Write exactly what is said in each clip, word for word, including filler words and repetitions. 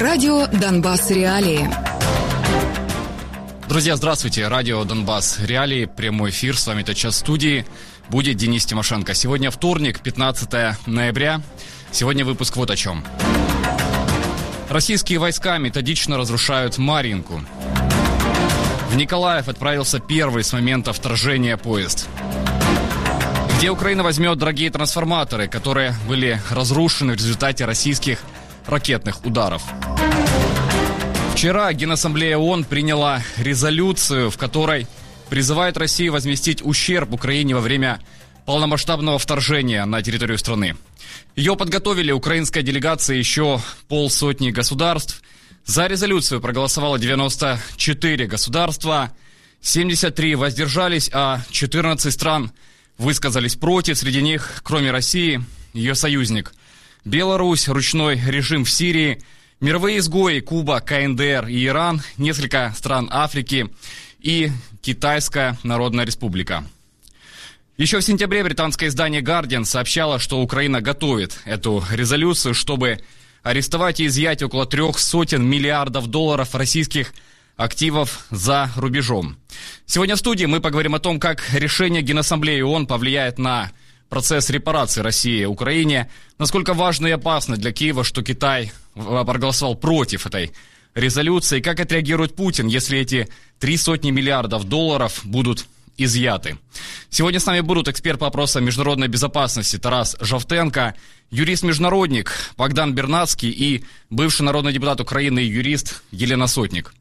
Радио «Донбасс. Реалии». Друзья, здравствуйте. Радио «Донбасс. Реалии». Прямой эфир. С вами тотчас в студии. Будет Денис Тимошенко. Сегодня вторник, пятнадцатое ноября. Сегодня выпуск вот о чем. Российские войска методично разрушают Марьинку. В Николаев отправился первый с момента вторжения поезд. Где Украина возьмет дорогие трансформаторы, которые были разрушены в результате российских ракетных ударов. Вчера Генассамблея ООН приняла резолюцию, в которой призывает Россию возместить ущерб Украине во время полномасштабного вторжения на территорию страны. Ее подготовили украинская делегация, еще полсотни государств. За резолюцию проголосовало девяносто четыре государства, семьдесят три воздержались, а четырнадцать стран высказались против. Среди них, кроме России, ее союзник Беларусь, ручной режим в Сирии, мировые изгои Куба, КНДР и Иран, несколько стран Африки и Китайская Народная Республика. Еще в сентябре британское издание «Гардиан» сообщало, что Украина готовит эту резолюцию, чтобы арестовать и изъять около трех сотен миллиардов долларов российских активов за рубежом. Сегодня в студии мы поговорим о том, как решение Генассамблеи ООН повлияет на процесс репарации России Украине, насколько важно и опасно для Киева, что Китай проголосовал против этой резолюции, как отреагирует Путин, если эти три сотни миллиардов долларов будут изъяты. Сегодня с нами будут эксперт по вопросам международной безопасности Тарас Жовтенко, юрист-международник Богдан Бернацкий и бывший народный депутат Украины и юрист Елена Сотник.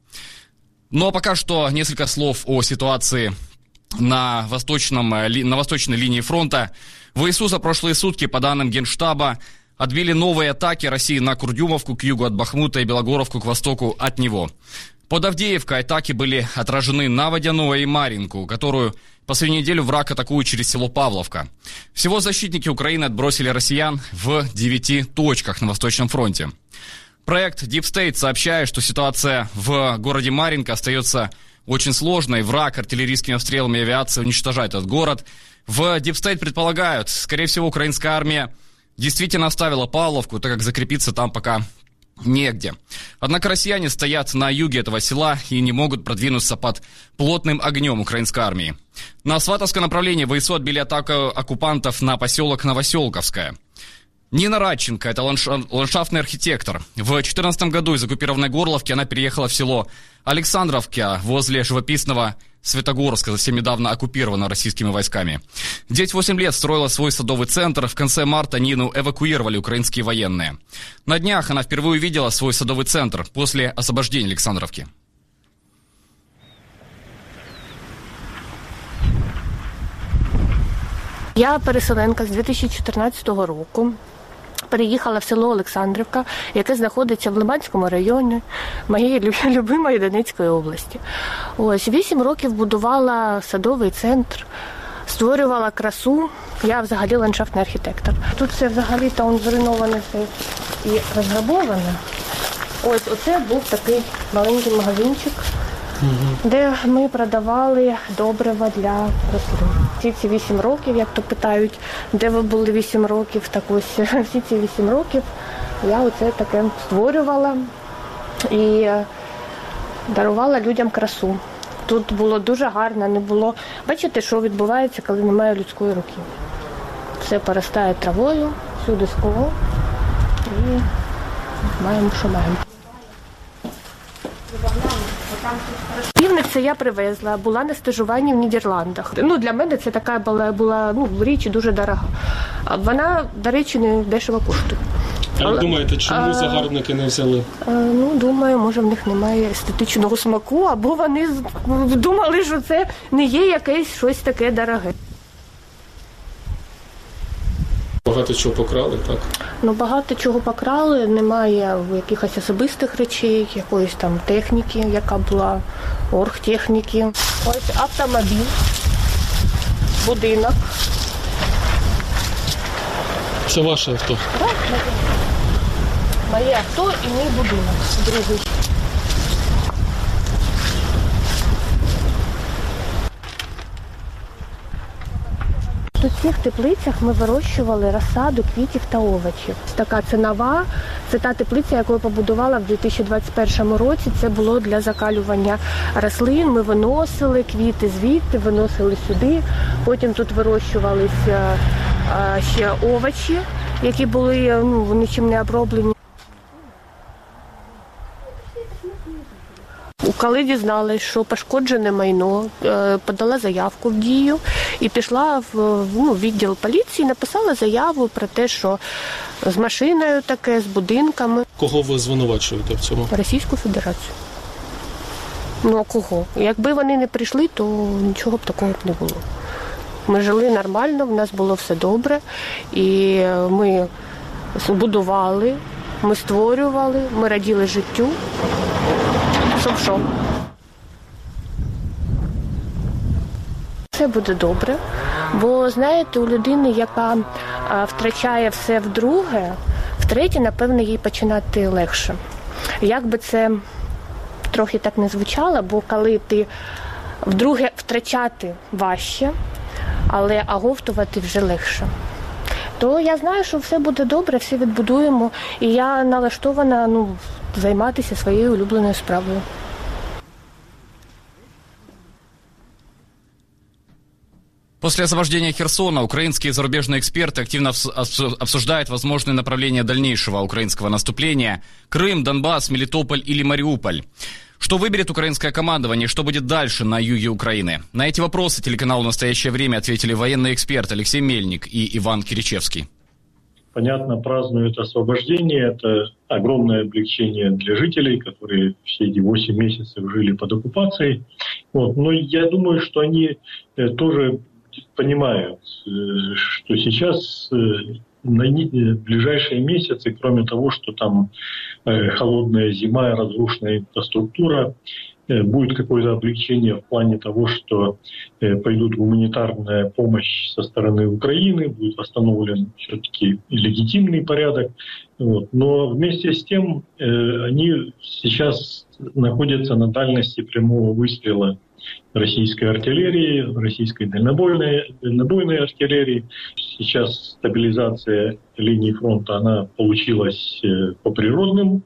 Но пока что несколько слов о ситуации на, восточном, на восточной линии фронта. ВСУ за прошлые сутки, по данным Генштаба, отбили новые атаки России на Курдюмовку к югу от Бахмута и Белогоровку к востоку от него. Под Авдеевкой атаки были отражены на Водяное и Марьинку, которую последнюю неделю враг атакует через село Павловка. Всего защитники Украины отбросили россиян в девяти точках на Восточном фронте. Проект Deep State сообщает, что ситуация в городе Марьинка остается очень сложной. Враг артиллерийскими обстрелами и авиацией уничтожает этот город. В Deep State предполагают, скорее всего, украинская армия действительно оставила Павловку, так как закрепиться там пока негде. Однако россияне стоят на юге этого села и не могут продвинуться под плотным огнем украинской армии. На Сватовском направлении ВСУ отбили атаку оккупантов на поселок Новоселковское. Нина Радченко, это ландшафтный архитектор. В две тысячи четырнадцатом году из оккупированной Горловки она переехала в село Александровка возле живописного Светогорска, совсем недавно оккупировано российскими войсками. Здесь восемь лет строила свой садовый центр. В конце марта Нину эвакуировали украинские военные. На днях она впервые увидела свой садовый центр после освобождения Александровки. Я переселенка з дві тисячі чотирнадцятого року. Переїхала в село Олександрівка, яке знаходиться в Лиманському районі моєї любимої Донецької області. Ось вісім років будувала садовий центр, створювала красу. Я взагалі ландшафтний архітектор. Тут все взагалі там зруйноване все і розграбоване. Ось оце був такий маленький магазинчик, угу. де ми продавали добрива для рослин. Всі ці вісім років, як то питають, де ви були вісім років, так ось всі ці вісім років я оце таке створювала і дарувала людям красу. Тут було дуже гарно, не було. Бачите, що відбувається, коли немає людської руки. Все поростає травою, всюди скло і маємо, що маємо. Півник це я привезла, була на стажуванні в Нідерландах. Ну, для мене це така була, була ну, річ дуже дорога. Вона, до речі, не дешево коштує. Як Але, думаєте, чому а, загарбники не взяли? А, ну, думаю, може в них немає естетичного смаку, або вони думали, що це не є якесь щось таке дороге. Багато чого покрали, так? Ну, багато чого покрали, немає якихось особистих речей, якоїсь там техніки, яка була, оргтехніки. Ось автомобіль, будинок. Це ваше авто? Так, моє авто і мій будинок, другий. Тут в цих теплицях ми вирощували розсаду квітів та овочів. Така це нова, це та теплиця, яку я побудувала в дві тисячі двадцять першому році. Це було для закалювання рослин. Ми виносили квіти звідти, виносили сюди. Потім тут вирощувалися ще овочі, які були ну, нічим не оброблені. Коли дізналась, що пошкоджене майно, подала заявку в Дію і пішла в ну, відділ поліції, написала заяву про те, що з машиною таке, з будинками. Кого ви звинувачуєте в цьому? Російську Федерацію. Ну а кого? Якби вони не прийшли, то нічого б такого б не було. Ми жили нормально, в нас було все добре, і ми будували, ми створювали, ми раділи життю. Щоб що? Все буде добре, бо, знаєте, у людини, яка а, втрачає все вдруге, втретє, напевно, їй починати легше. Як би це трохи так не звучало, бо коли ти вдруге втрачати важче, але оговтувати вже легше. То я знаю, що все буде добре, все відбудуємо, і я налаштована, ну, займатися своєю улюбленою справою. После освобождения Херсона украинские и зарубежные эксперты активно обсуждают возможные направления дальнейшего украинского наступления: Крым, Донбасс, Мелитополь или Мариуполь. Что выберет украинское командование, что будет дальше на юге Украины? На эти вопросы телеканалу «Настоящее время» ответили военный эксперт Алексей Мельник и Иван Киричевский. Понятно, празднуют освобождение. Это огромное облегчение для жителей, которые все эти восемь месяцев жили под оккупацией. Вот. Но я думаю, что они тоже понимают, что сейчас на ближайшие месяцы, кроме того, что там холодная зима и разрушенная инфраструктура, будет какое-то облегчение в плане того, что пойдут гуманитарная помощь со стороны Украины, будет восстановлен все-таки легитимный порядок. Вот. Но вместе с тем они сейчас находятся на дальности прямого выстрела российской артиллерии, российской дальнобойной, дальнобойной артиллерии. Сейчас стабилизация линии фронта, она получилась по природным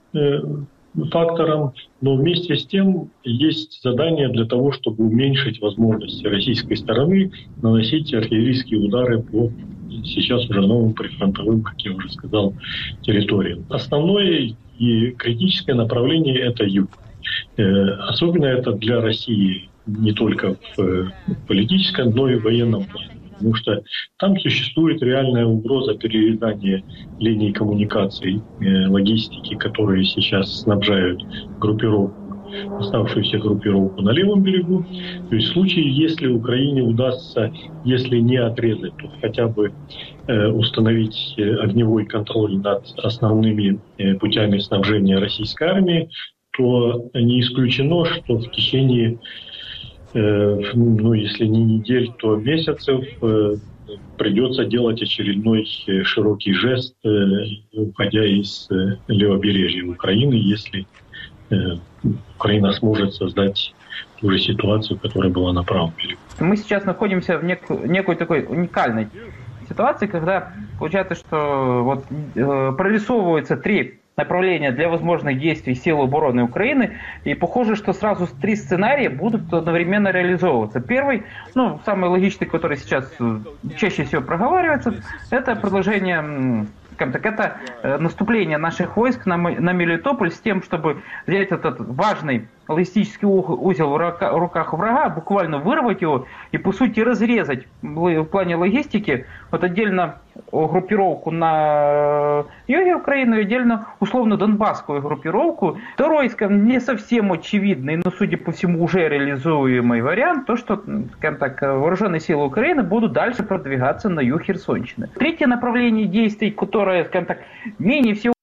факторам, но вместе с тем есть задание для того, чтобы уменьшить возможности российской стороны наносить артиллерийские удары по сейчас уже новым прифронтовым, как я уже сказал, территориям. Основное и критическое направление – это юг. Особенно это для России не только в политическом, но и в военном плане. Потому что там существует реальная угроза перерезания линий коммуникаций, логистики, которые сейчас снабжают группировку, оставшуюся группировку на левом берегу. То есть в случае, если Украине удастся, если не отрезать, то хотя бы э, установить огневой контроль над основными э, путями снабжения российской армии, то не исключено, что в течение, э, ну, если не недель, то месяцев э, придется делать очередной широкий жест, э, уходя из э, левобережья Украины, если э, Украина сможет создать ту же ситуацию, которая была на правом берегу. Мы сейчас находимся в нек- некой такой уникальной ситуации, когда получается, что вот, э, прорисовываются три направления для возможных действий сил обороны Украины, и похоже, что сразу три сценария будут одновременно реализовываться. Первый, ну, самый логичный, который сейчас чаще всего проговаривается, это продолжение, скажем так, это наступление наших войск на, на Мелитополь с тем, чтобы взять этот важный логистический узел в руках врага, буквально вырвать его и, по сути, разрезать в плане логистики вот отдельно группировку на юге Украины, отдельно условно донбасскую группировку. Второй, скажем, не совсем очевидный, но, судя по всему, уже реализуемый вариант, то, что, скажем так, вооруженные силы Украины будут дальше продвигаться на юг Херсонщины. Третье направление действий, которое, скажем так, менее всего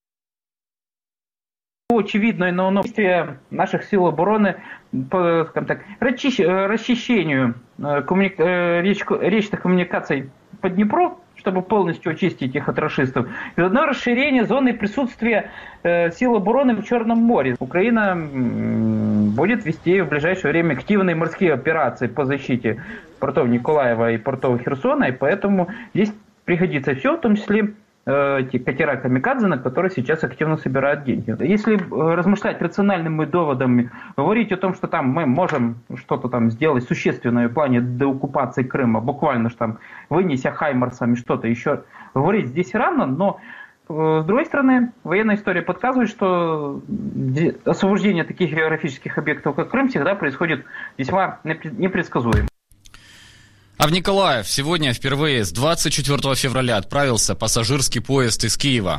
очевидное, но оно действие наших сил обороны по, скажем так, расчищению коммуни... речных коммуникаций по Днепру, чтобы полностью очистить их от рашистов, и заодно расширение зоны присутствия э, сил обороны в Черном море. Украина м, будет вести в ближайшее время активные морские операции по защите портов Николаева и портов Херсона, и поэтому здесь пригодится все, в том числе эти катера «Камикадзе», на которые сейчас активно собирают деньги. Если размышлять рациональными доводами, говорить о том, что там мы можем что-то там сделать существенное в плане деоккупации Крыма, буквально что там вынеся хаймарсами что-то еще, говорить здесь рано, но с другой стороны, военная история подсказывает, что освобождение таких географических объектов, как Крым, всегда происходит весьма непредсказуемо. А в Николаев сегодня впервые с двадцать четвёртого февраля отправился пассажирский поезд из Киева.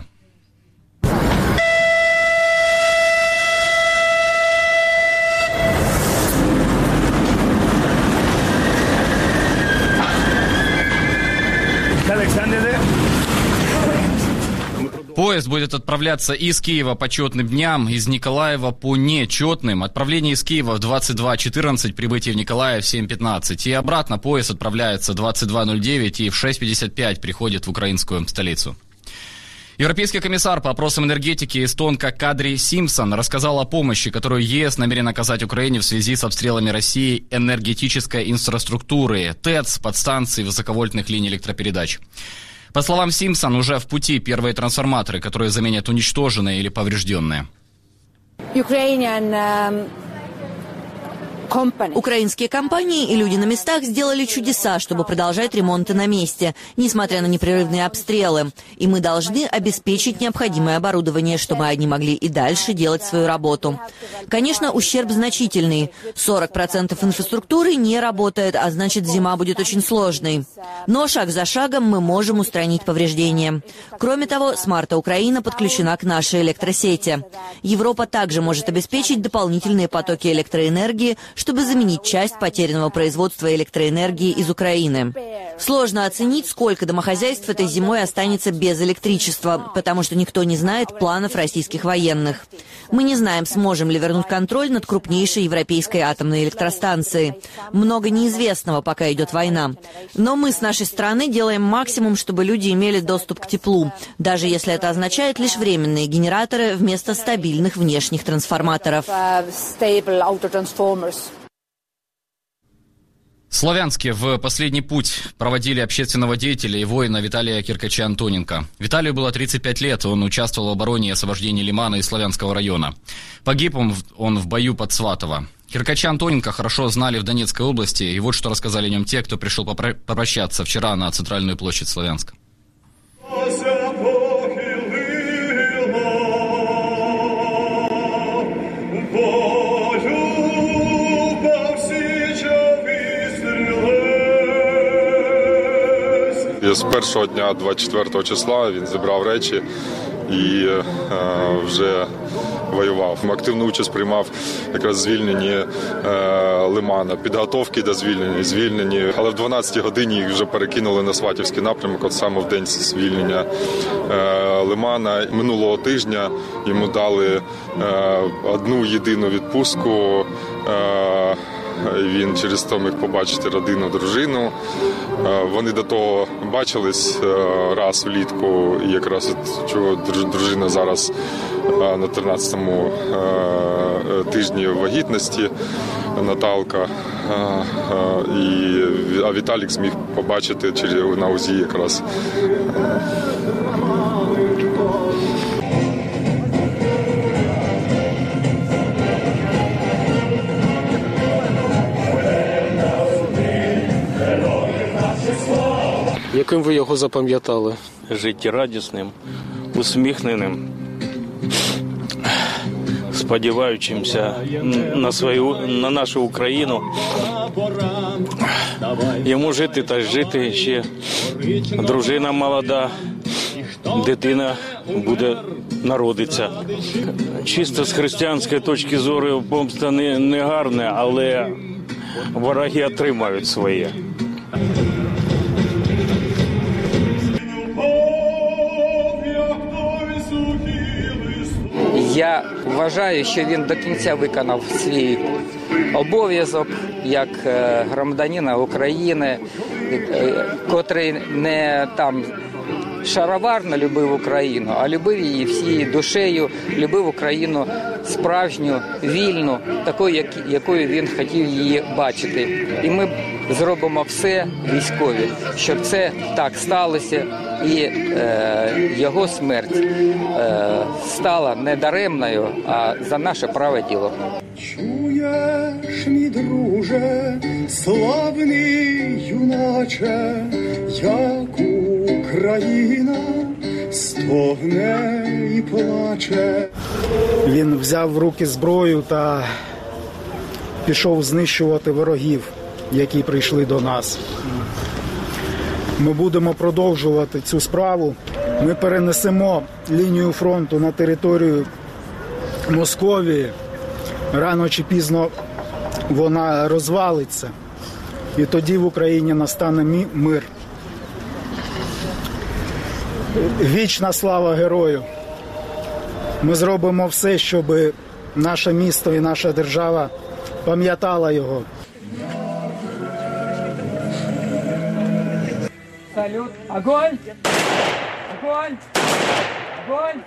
Поезд будет отправляться из Киева по четным дням, из Николаева по нечетным. Отправление из Киева в двадцать два четырнадцать, прибытие в Николаев в семь пятнадцать. И обратно поезд отправляется в двадцать два ноль девять и в шесть пятьдесят пять приходит в украинскую столицу. Европейский комиссар по вопросам энергетики эстонка Кадри Симпсон рассказал о помощи, которую ЕС намерен оказать Украине в связи с обстрелами России энергетической инфраструктуры, ТЭЦ, подстанций, высоковольтных линий электропередач. По словам Симпсон, уже в пути первые трансформаторы, которые заменят уничтоженные или поврежденные. Ukrainian, um... Украинские компании и люди на местах сделали чудеса, чтобы продолжать ремонты на месте, несмотря на непрерывные обстрелы. И мы должны обеспечить необходимое оборудование, чтобы они могли и дальше делать свою работу. Конечно, ущерб значительный. сорок процентов инфраструктуры не работает, а значит, зима будет очень сложной. Но шаг за шагом мы можем устранить повреждения. Кроме того, с марта Украина подключена к нашей электросети. Европа также может обеспечить дополнительные потоки электроэнергии, чтобы заменить часть потерянного производства электроэнергии из Украины. Сложно оценить, сколько домохозяйств этой зимой останется без электричества, потому что никто не знает планов российских военных. Мы не знаем, сможем ли вернуть контроль над крупнейшей европейской атомной электростанцией. Много неизвестного, пока идет война. Но мы с нашей стороны делаем максимум, чтобы люди имели доступ к теплу, даже если это означает лишь временные генераторы вместо стабильных внешних трансформаторов. В Славянске в последний путь проводили общественного деятеля и воина Виталия Киркача-Антоненко. Виталию было тридцать пять лет, он участвовал в обороне и освобождении Лимана и Славянского района. Погиб он в, он в бою под Сватово. Киркача-Антоненко хорошо знали в Донецкой области, и вот что рассказали о нем те, кто пришел попро- попрощаться вчера на центральную площадь Славянска. З першого дня, двадцять четвертого числа, він зібрав речі і е, вже воював. Активну участь приймав якраз в звільненні е, Лимана, підготовки до звільнення, звільнені. Але в дванадцятій годині їх вже перекинули на Сватівський напрямок, от саме в день звільнення е, Лимана. Минулого тижня йому дали е, одну єдину відпустку. Е, Він через то міг побачити родину, дружину. Вони до того бачились раз влітку, і якраз от чого дружина зараз на тринадцятому тижні вагітності, Наталка. І, а Віталік зміг побачити через, на УЗІ якраз. Яким ви його запам'ятали? Життєрадісним, усміхненим, сподіваючимся на свою, на нашу Україну. Йому жити та жити ще. Дружина молода, дитина буде народитися. Чисто з християнської точки зору помста не, не гарне, але вороги отримають своє. Я вважаю, що він до кінця виконав свій обов'язок як громадянина України, котрий не там шароварно любив Україну, а любив її всією душею, любив Україну справжню, вільну, такою, якою він хотів її бачити. І ми зробимо все, військові, щоб це так сталося і е, його смерть е, стала не даремною, а за наше праве діло. Чуєш, мій друже, славний юначе, як Україна стогне і плаче. Він взяв в руки зброю та пішов знищувати ворогів, які прийшли до нас. Ми будемо продовжувати цю справу. Ми перенесемо лінію фронту на територію Московії. Рано чи пізно вона розвалиться. І тоді в Україні настане мир. Вічна слава герою! Ми зробимо все, щоб наше місто і наша держава пам'ятала його. Салют! Огонь! Огонь! Огонь!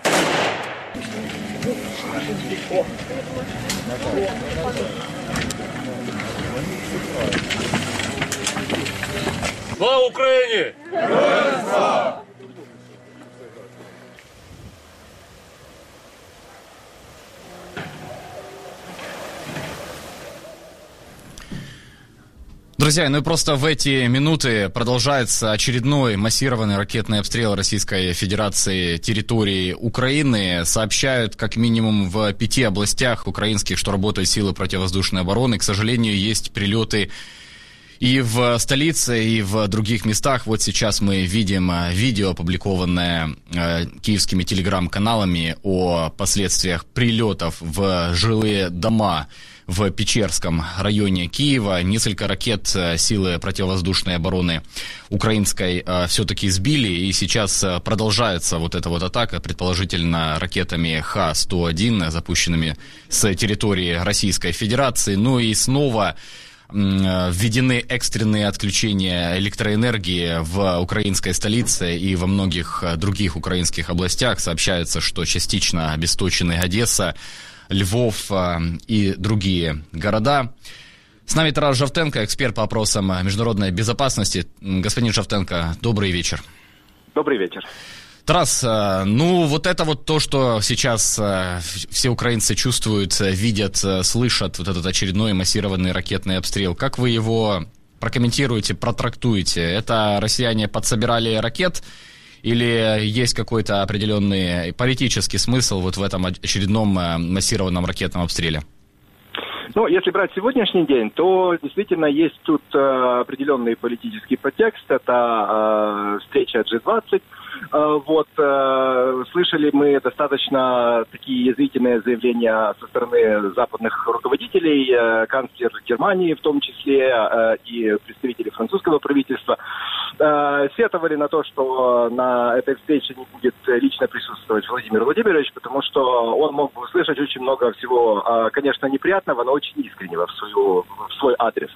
Слава Україні! Героям слава! Друзья, ну и просто в эти минуты продолжается очередной массированный ракетный обстрел Российской Федерации территории Украины. Сообщают как минимум в пяти областях украинских, что работают силы противовоздушной обороны. К сожалению, есть прилеты и в столице, и в других местах. Вот сейчас мы видим видео, опубликованное э, киевскими телеграм-каналами о последствиях прилетов в жилые дома в Печерском районе Киева. Несколько ракет силы противовоздушной обороны украинской э, все-таки сбили, и сейчас продолжается вот эта вот атака, предположительно ракетами Х сто один, запущенными с территории Российской Федерации. Ну и снова введены экстренные отключения электроэнергии в украинской столице и во многих других украинских областях. Сообщается, что частично обесточены Одесса, Львов и другие города. С нами Тарас Жовтенко, эксперт по вопросам международной безопасности. Господин Жовтенко, добрый вечер. Добрый вечер. Тарас, ну вот это вот то, что сейчас все украинцы чувствуют, видят, слышат, вот этот очередной массированный ракетный обстрел. Как вы его прокомментируете, протрактуете? Это россияне подсобирали ракет или есть какой-то определенный политический смысл вот в этом очередном массированном ракетном обстреле? Ну, если брать сегодняшний день, то действительно есть тут э, определенный политический подтекст. Это э, встреча джи двадцать. Э, вот, э, слышали мы достаточно такие язвительные заявления со стороны западных руководителей, э, канцлер Германии в том числе, э, и представители французского правительства. Э, сетовали на то, что на этой встрече не будет лично присутствовать Владимир Владимирович, потому что он мог бы услышать очень много всего, э, конечно, неприятного, но очень искреннего в, свою, в свой адрес.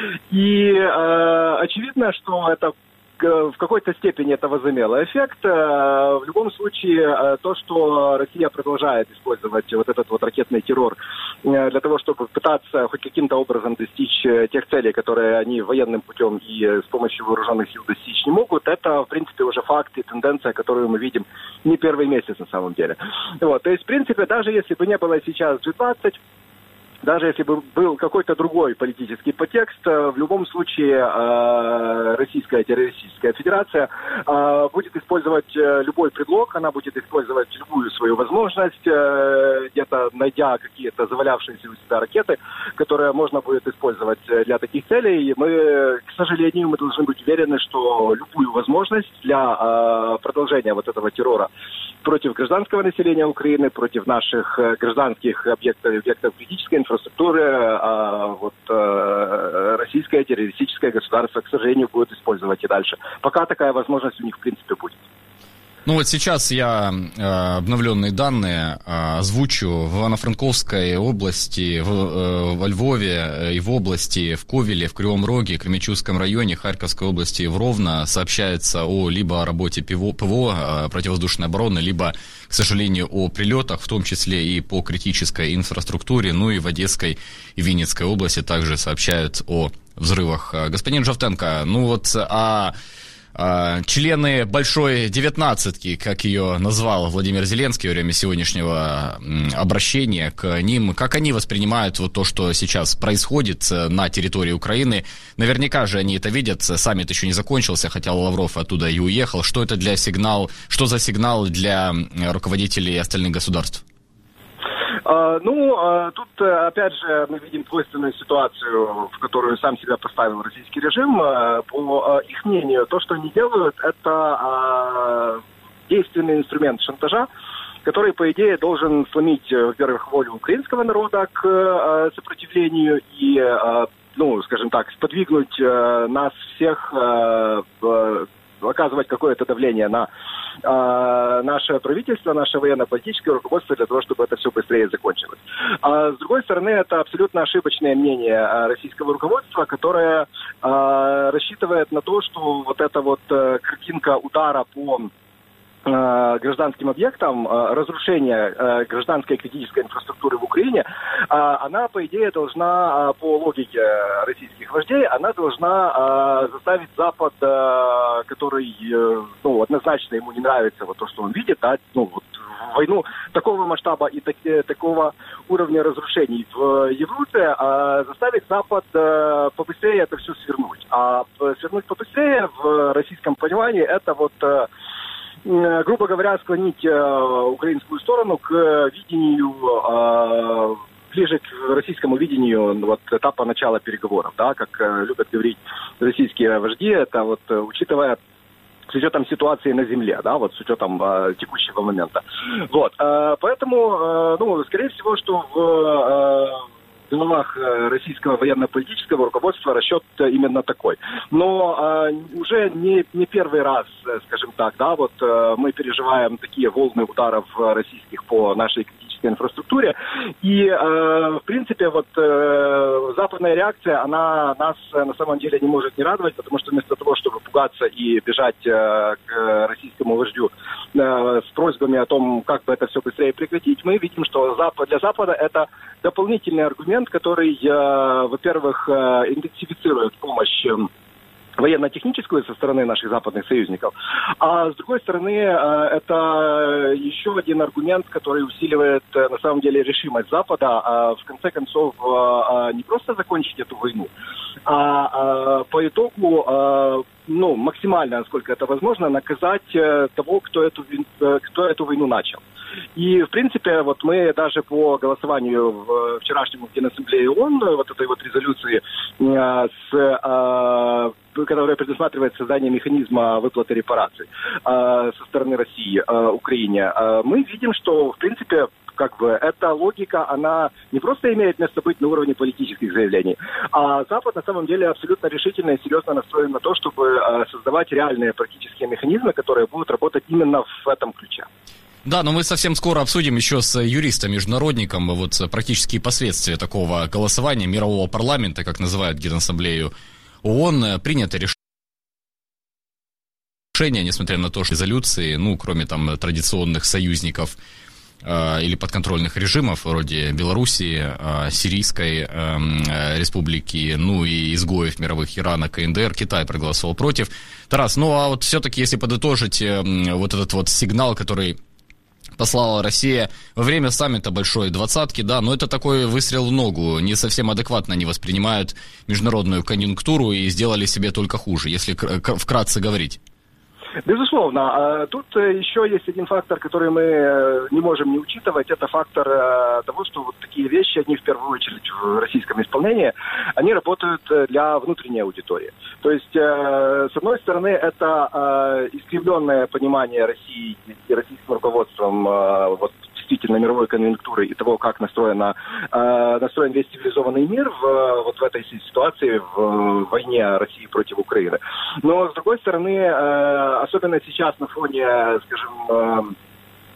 И э, очевидно, что это в какой-то степени это возымело эффект. В любом случае, то, что Россия продолжает использовать вот этот вот ракетный террор для того, чтобы пытаться хоть каким-то образом достичь тех целей, которые они военным путем и с помощью вооруженных сил достичь не могут, это, в принципе, уже факт и тенденция, которую мы видим не первый месяц на самом деле. Вот. То есть, в принципе, даже если бы не было сейчас джи двадцать, даже если бы был какой-то другой политический подтекст, в любом случае Российская террористическая федерация будет использовать любой предлог, она будет использовать любую свою возможность, где-то найдя какие-то завалявшиеся у себя ракеты, которые можно будет использовать для таких целей. И мы, к сожалению, мы должны быть уверены, что любую возможность для продолжения вот этого террора против гражданского населения Украины, против наших гражданских объектов, объектов критической инфраструктуры, а вот э, российское террористическое государство, к сожалению, будет использовать и дальше. Пока такая возможность у них, в принципе, будет. Ну вот сейчас я э, обновленные данные э, озвучу. В Ивано-Франковской области, в, э, во Львове и в области, в Ковеле, в Кривом Роге, Кременчугском районе, Харьковской области, в Ровно сообщается о либо о работе ПВО, ПВО э, противовоздушной обороны, либо, к сожалению, о прилетах, в том числе и по критической инфраструктуре. Ну и в Одесской и Винницкой области также сообщают о взрывах. Господин Жовтенко, ну вот, а... члены большой девятнадцатки, как ее назвал Владимир Зеленский во время сегодняшнего обращения к ним, как они воспринимают вот то, что сейчас происходит на территории Украины? Наверняка же они это видят, саммит еще не закончился, хотя Лавров оттуда и уехал. Что это для сигнал, что за сигнал для руководителей остальных государств? Ну, тут, опять же, мы видим двойственную ситуацию, в которую сам себя поставил российский режим. По их мнению, то, что они делают, это действенный инструмент шантажа, который, по идее, должен сломить, во-первых, волю украинского народа к сопротивлению и, ну, скажем так, сподвигнуть нас всех оказывать какое-то давление на э, наше правительство, наше военно-политическое руководство для того, чтобы это все быстрее закончилось. А с другой стороны, это абсолютно ошибочное мнение российского руководства, которое э, рассчитывает на то, что вот эта вот э, картинка удара по гражданским объектам, разрушение гражданской критической инфраструктуры в Украине, она, по идее, должна, по логике российских вождей, она должна заставить Запад, который, ну, однозначно ему не нравится вот то, что он видит, да, ну, вот, войну такого масштаба и так, такого уровня разрушений в Европе, заставить Запад побыстрее это все свернуть. А свернуть побыстрее в российском понимании это вот, грубо говоря, склонить э, украинскую сторону к видению, э, ближе к российскому видению вот, этапа начала переговоров, да, как э, любят говорить российские вожди, это вот, э, учитывая с учетом ситуации на земле, да, вот с учетом э, текущего момента. Вот, э, поэтому, э, ну, скорее всего, что в э, в головах российского военно-политического руководства расчет именно такой. Но э, уже не, не первый раз, скажем так, да, вот э, мы переживаем такие волны ударов российских по нашей критической инфраструктуре. И, э, в принципе, вот э, западная реакция, она нас на самом деле не может не радовать, потому что вместо того, чтобы пугаться и бежать э, к российскому вождю э, с просьбами о том, как бы это все быстрее прекратить, мы видим, что Запад, для Запада это дополнительный аргумент, который, э, во-первых, э, интенсифицирует помощь э, военно-техническую со стороны наших западных союзников, а с другой стороны, э, это еще один аргумент, который усиливает, э, на самом деле, решимость Запада, э, в конце концов, э, э, не просто закончить эту войну, а э, по итогу, э, ну, максимально, насколько это возможно, наказать э, того, кто эту, э, кто эту войну начал. И, в принципе, вот мы даже по голосованию в вчерашнем Генассамблее ООН, вот этой вот резолюции, э, с, э, которая предусматривает создание механизма выплаты репараций э, со стороны России э, Украине, э, мы видим, что, в принципе, как бы эта логика, она не просто имеет место быть на уровне политических заявлений, а Запад на самом деле абсолютно решительно и серьезно настроен на то, чтобы э, создавать реальные практические механизмы, которые будут работать именно в этом ключе. Да, но мы совсем скоро обсудим еще с юристом-международником вот практические последствия такого голосования мирового парламента, как называют Генассамблею ООН. Принято решение, несмотря на то, что резолюции, ну, кроме там традиционных союзников э, или подконтрольных режимов, вроде Белоруссии, э, Сирийской э, республики, ну и изгоев мировых Ирана, КНДР, Китай проголосовал против. Тарас, ну а вот все-таки, если подытожить э, вот этот вот сигнал, который послала Россия во время саммита Большой Двадцатки, да, но это такой выстрел в ногу, не совсем адекватно они воспринимают международную конъюнктуру и сделали себе только хуже, если вкратце говорить. Безусловно. Тут еще есть один фактор, который мы не можем не учитывать. Это фактор того, что вот такие вещи, они в первую очередь в российском исполнении, они работают для внутренней аудитории. То есть, с одной стороны, это искривленное понимание России и российским руководством вот, действительно мировой конъюнктуры и того, как настроена, э, настроен весь цивилизованный мир в, вот в этой ситуации, в войне России против Украины. Но, с другой стороны, э, особенно сейчас на фоне, скажем, э,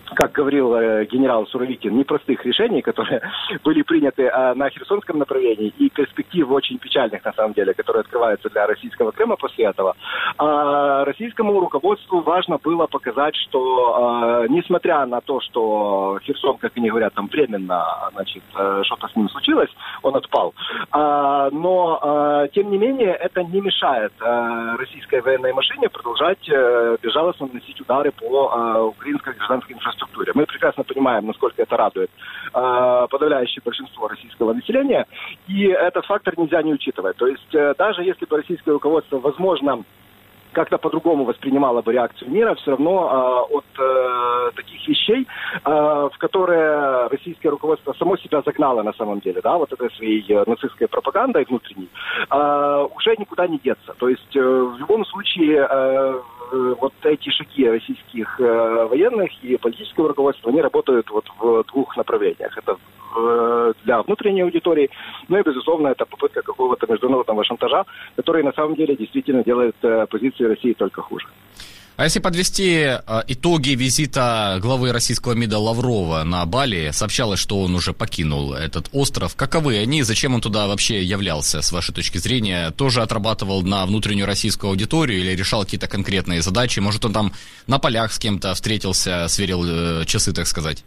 как говорил э, генерал Суровикин, непростых решений, которые были приняты э, на Херсонском направлении, и перспектив очень печальных, на самом деле, которые открываются для российского Крыма после этого. А российскому руководству важно было показать, что э, несмотря на то, что Херсон, как они говорят, там временно, значит, э, что-то с ним случилось, он отпал. А, но, э, тем не менее, это не мешает э, российской военной машине продолжать э, безжалостно наносить удары по э, украинской гражданской инфраструктуре. Мы прекрасно понимаем, насколько это радует э, подавляющее большинство российского населения, и этот фактор нельзя не учитывать. То есть э, даже если бы российское руководство, возможно, как-то по-другому воспринимала бы реакцию мира, все равно э, от э, таких вещей, э, в которые российское руководство само себя загнало на самом деле, да, вот этой своей э, нацистской пропагандой внутренней, э, уже никуда не деться. То есть э, в любом случае э, вот эти шаги российских э, военных и политического руководства, они работают вот в двух направлениях. Это э, для внутренней аудитории, ну и, безусловно, это попытка какого-то международного шантажа, который на самом деле действительно делает э, позиции России только хуже. А если подвести э, итоги визита главы российского МИДа Лаврова на Бали, сообщалось, что он уже покинул этот остров. Каковы они? Зачем он туда вообще являлся, с вашей точки зрения? Тоже отрабатывал на внутреннюю российскую аудиторию или решал какие-то конкретные задачи? Может, он там на полях с кем-то встретился, сверил э, часы, так сказать?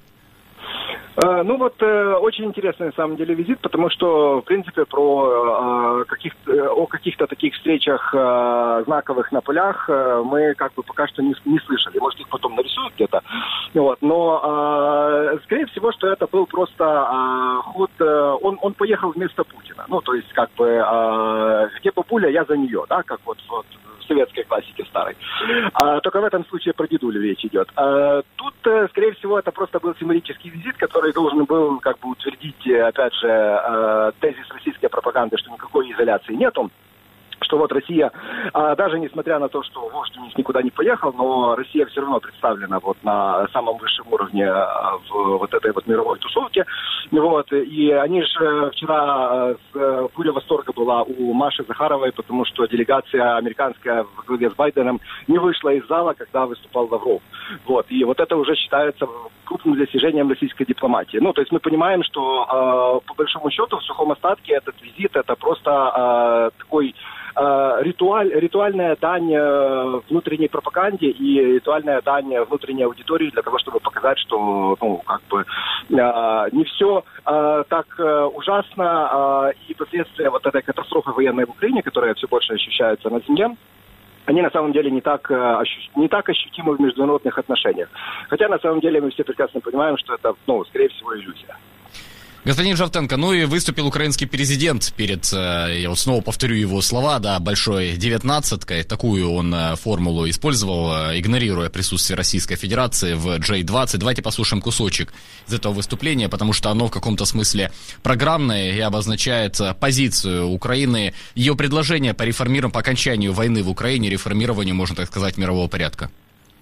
Ну вот э, очень интересный на самом деле визит, потому что в принципе про э, каких о каких-то таких встречах э, знаковых на полях э, мы как бы пока что не, не слышали. Может, их потом нарисуют где-то. Вот. Но э, скорее всего, что это был просто э, ход. Э, он он поехал вместо Путина. Ну то есть как бы э, где бабуля, я за нее, да, как вот вот. Советской классики старой. А, только в этом случае про дедулю речь идет. А, тут, скорее всего, это просто был символический визит, который должен был как бы утвердить, опять же, э, тезис российской пропаганды, что никакой изоляции нету. Что вот Россия, а, даже несмотря на то, что вождь у них никуда не поехал, но Россия все равно представлена вот на самом высшем уровне а, в вот этой вот мировой тусовке. Вот. И они же вчера, а, буря восторга была у Маши Захаровой, потому что делегация американская в главе с Байденом не вышла из зала, когда выступал Лавров. Вот. И вот это уже считается крупным достижением российской дипломатии. Ну, то есть мы понимаем, что э, по большому счету в сухом остатке этот визит это просто э, такой э, ритуаль, ритуальная дань э, внутренней пропаганде и ритуальная дань внутренней аудитории для того, чтобы показать, что ну, как бы э, не все э, так э, ужасно, э, и последствия вот этой катастрофы военной в Украине, которая все больше ощущается на земле, они на самом деле не так, не так ощутимы в международных отношениях. Хотя на самом деле мы все прекрасно понимаем, что это, ну, скорее всего, иллюзия. Господин Жовтенко, ну и выступил украинский президент перед, я вот снова повторю его слова, да, большой девятнадцаткой. Такую он формулу использовал, игнорируя присутствие Российской Федерации в джей двадцать. Давайте послушаем кусочек из этого выступления, потому что оно в каком-то смысле программное и обозначает позицию Украины, ее предложение по реформированию, по окончанию войны в Украине, реформированию, можно так сказать, мирового порядка.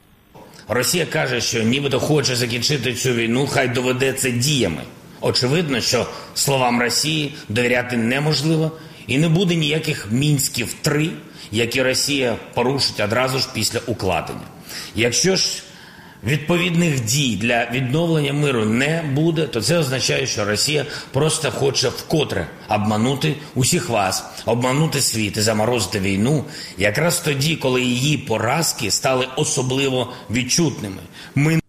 Росія каже, що нібито хоче закінчити цю війну, хай доведеться діями. Очевидно, що словам Росії довіряти неможливо і не буде ніяких Мінськів три, які Росія порушить одразу ж після укладення. Якщо ж відповідних дій для відновлення миру не буде, то це означає, що Росія просто хоче вкотре обманути усіх вас, обманути світ і заморозити війну, якраз тоді, коли її поразки стали особливо відчутними. Ми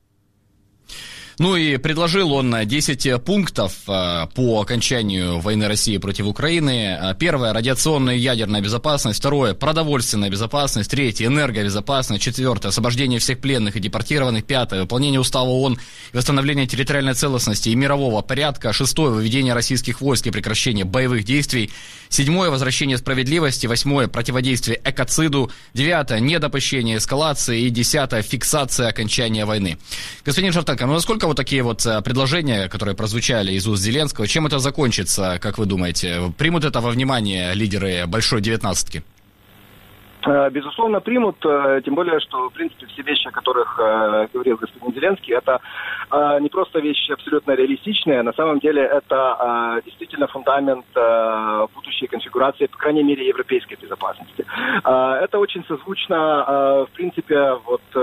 Ну и предложил он десять пунктов по окончанию войны России против Украины. Первое – радиационная и ядерная безопасность. Второе – продовольственная безопасность. Третье – энергобезопасность. Четвертое – освобождение всех пленных и депортированных. Пятое – выполнение устава ООН и восстановление территориальной целостности и мирового порядка. Шестое – выведение российских войск и прекращение боевых действий. Седьмое – возвращение справедливости. Восьмое – противодействие экоциду. Девятое – недопущение эскалации. И десятое – фиксация окончания войны. Господин Жовтенко, ну насколько вот такие вот предложения, которые прозвучали из уст Зеленского, чем это закончится, как вы думаете? Примут это во внимание лидеры большой девятнадцатки? Безусловно, примут, тем более, что, в принципе, все вещи, о которых э, говорил господин Зеленский, это э, не просто вещи абсолютно реалистичные, на самом деле это э, действительно фундамент э, будущей конфигурации, по крайней мере, европейской безопасности. Э, это очень созвучно, э, в принципе, вот, э,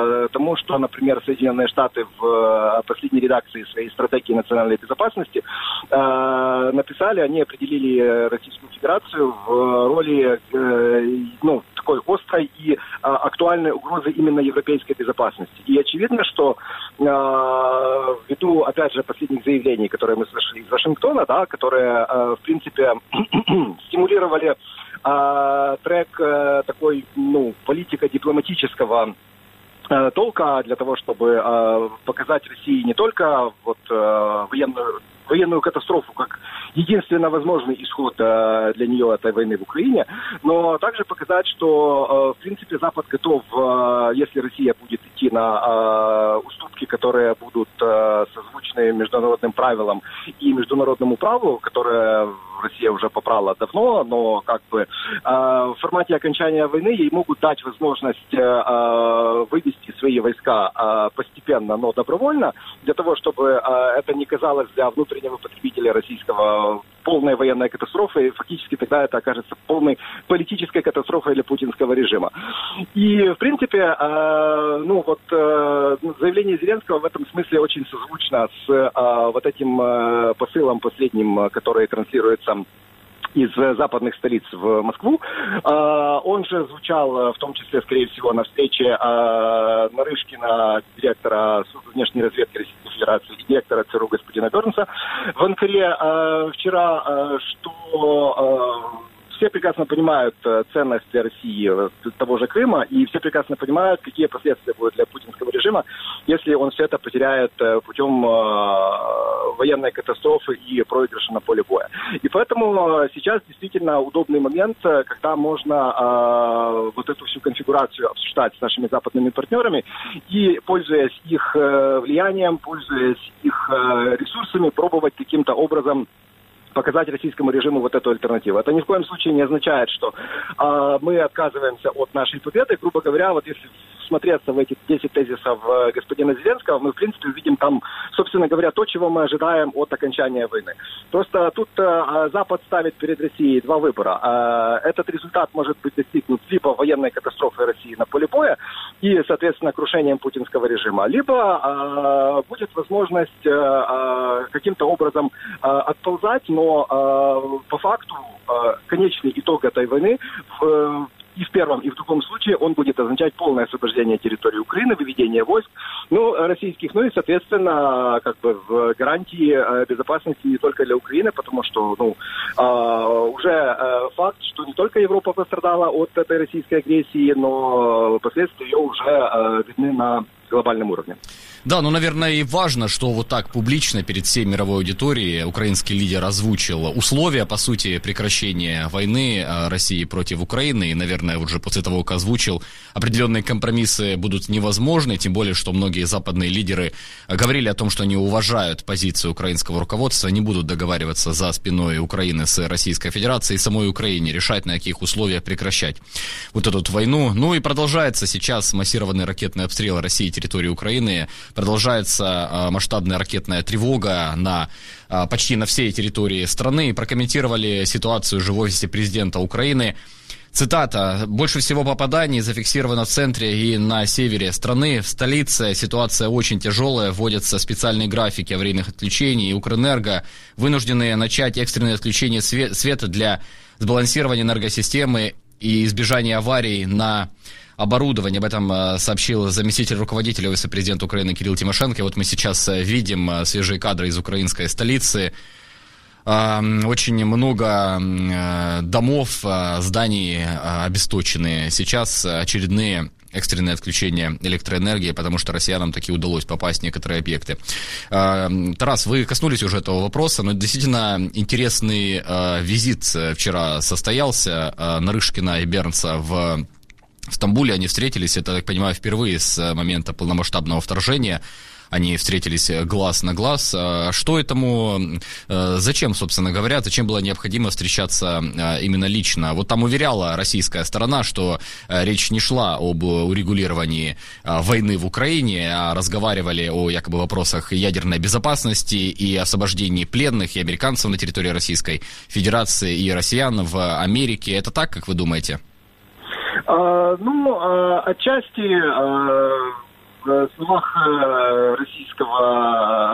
э, тому, что, например, Соединенные Штаты в э, последней редакции своей стратегии национальной безопасности э, написали, они определили Российскую Федерацию в роли э, ну, такой острой и э, актуальной угрозы именно европейской безопасности. И очевидно, что э, ввиду, опять же, последних заявлений, которые мы слышали из Вашингтона, да, которые, э, в принципе, стимулировали э, трек э, такой, ну, политико-дипломатического э, толка для того, чтобы э, показать России не только вот, э, военную, военную катастрофу как единственно возможный исход э, для нее этой войны в Украине, но также показать, что, э, в принципе, Запад готов, э, если Россия будет идти на э, уступки, которые будут э, созвучны международным правилам и международному праву, которое Россия уже попрала давно, но как бы э, в формате окончания войны ей могут дать возможность э, вывести свои войска э, постепенно, но добровольно, для того, чтобы э, это не казалось для внутреннего потребителя российского полной военной катастрофой, и фактически тогда это окажется полной политической катастрофой для путинского режима. И, в принципе, э, ну вот э, заявление Зеленского в этом смысле очень созвучно с э, вот этим э, посылом последним, который транслируется из западных столиц в Москву. Он же звучал, в том числе, скорее всего, на встрече Нарышкина, директора службы внешней разведки Российской Федерации, и директора ЦРУ господина Бернса в Анкаре вчера, что все прекрасно понимают ценность для России того же Крыма, и все прекрасно понимают, какие последствия будут для путинского режима, если он все это потеряет путем военной катастрофы и проигрыша на поле боя. И поэтому сейчас действительно удобный момент, когда можно вот эту всю конфигурацию обсуждать с нашими западными партнерами и, пользуясь их влиянием, пользуясь их ресурсами, пробовать каким-то образом показать российскому режиму вот эту альтернативу. Это ни в коем случае не означает, что э, мы отказываемся от нашей победы. Грубо говоря, вот если смотреться в эти десять тезисов э, господина Зеленского, мы, в принципе, увидим там, собственно говоря, то, чего мы ожидаем от окончания войны. Просто тут э, Запад ставит перед Россией два выбора. Э, этот результат может быть достигнут либо военной катастрофой России на поле боя и, соответственно, крушением путинского режима, либо э, будет возможность э, э, каким-то образом э, отползать, но э, по факту э, конечный итог этой войны в, э, и в первом, и в другом случае он будет означать полное освобождение территории Украины, выведение войск, ну, российских, ну и, соответственно, как бы в гарантии э, безопасности не только для Украины, потому что, ну, э, уже э, факт, что не только Европа пострадала от этой российской агрессии, но последствия ее уже э, видны на глобальном уровне. Да, ну, наверное, и важно, что вот так публично перед всей мировой аудиторией украинский лидер озвучил условия, по сути, прекращения войны России против Украины. И, наверное, уже после того, как озвучил, определенные компромиссы будут невозможны, тем более, что многие западные лидеры говорили о том, что они уважают позицию украинского руководства, не будут договариваться за спиной Украины с Российской Федерацией и самой Украине, решать, на каких условиях прекращать вот эту вот войну. Ну и продолжается сейчас массированный ракетный обстрел России и территории Украины. Продолжается э, масштабная ракетная тревога на, э, почти на всей территории страны. Прокомментировали ситуацию же в офисе президента Украины. Цитата. «Больше всего попаданий зафиксировано в центре и на севере страны. В столице ситуация очень тяжелая. Вводятся специальные графики аварийных отключений. Укрэнерго вынуждены начать экстренное отключение света для сбалансирования энергосистемы и избежания аварий на оборудование». Об этом сообщил заместитель руководителя офиса президента Украины Кирилл Тимошенко. И вот мы сейчас видим свежие кадры из украинской столицы. Очень много домов, зданий обесточены. Сейчас очередные экстренное отключение электроэнергии, потому что россиянам таки удалось попасть в некоторые объекты. Тарас, вы коснулись уже этого вопроса, но действительно интересный визит вчера состоялся Нарышкина и Бернса в В Стамбуле. Они встретились, это, так понимаю, впервые с момента полномасштабного вторжения. Они встретились глаз на глаз. Что этому, зачем, собственно говоря, зачем было необходимо встречаться именно лично? Вот там уверяла российская сторона, что речь не шла об урегулировании войны в Украине, а разговаривали о якобы вопросах ядерной безопасности и освобождении пленных и американцев на территории Российской Федерации, и россиян в Америке. Это так, как вы думаете? А, ну, а, отчасти... А... в словах российского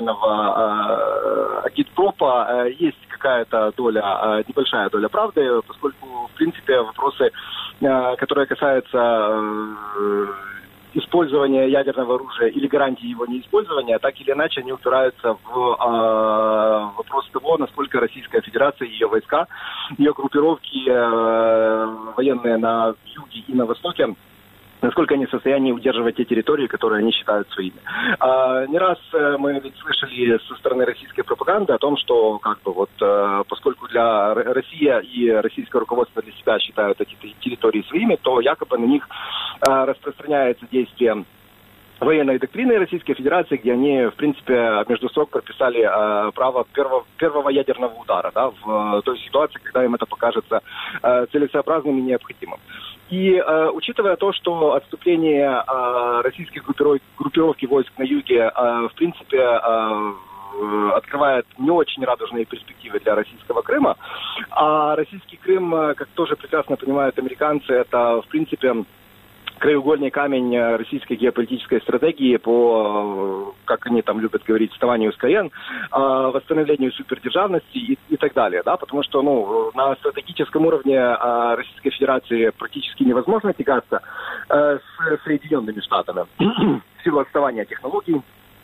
официального агитпропа есть какая-то доля, небольшая доля правды, поскольку, в принципе, вопросы, которые касаются использования ядерного оружия или гарантии его неиспользования, так или иначе они упираются в э, вопрос того, насколько Российская Федерация, ее войска, ее группировки э, военные на юге и на востоке, насколько они в состоянии удерживать те территории, которые они считают своими. А, не раз мы ведь слышали со стороны российской пропаганды о том, что как бы вот, поскольку для Россия и российское руководство для себя считают эти территории своими, то якобы на них распространяется действие военной доктрины Российской Федерации, где они, в принципе, между строк прописали э, право первого, первого ядерного удара, да, в э, той ситуации, когда им это покажется э, целесообразным и необходимым. И э, учитывая то, что отступление э, российских группиров... группировки войск на юге, э, в принципе, э, открывает не очень радужные перспективы для российского Крыма, а российский Крым, как тоже прекрасно понимают американцы, это, в принципе, краеугольный камень российской геополитической стратегии по, как они там любят говорить, вставанию с колен, восстановлению супердержавности и, и так далее, да, потому что, ну, на стратегическом уровне Российской Федерации практически невозможно тягаться с Соединенными Штатами в силу отставания технологий,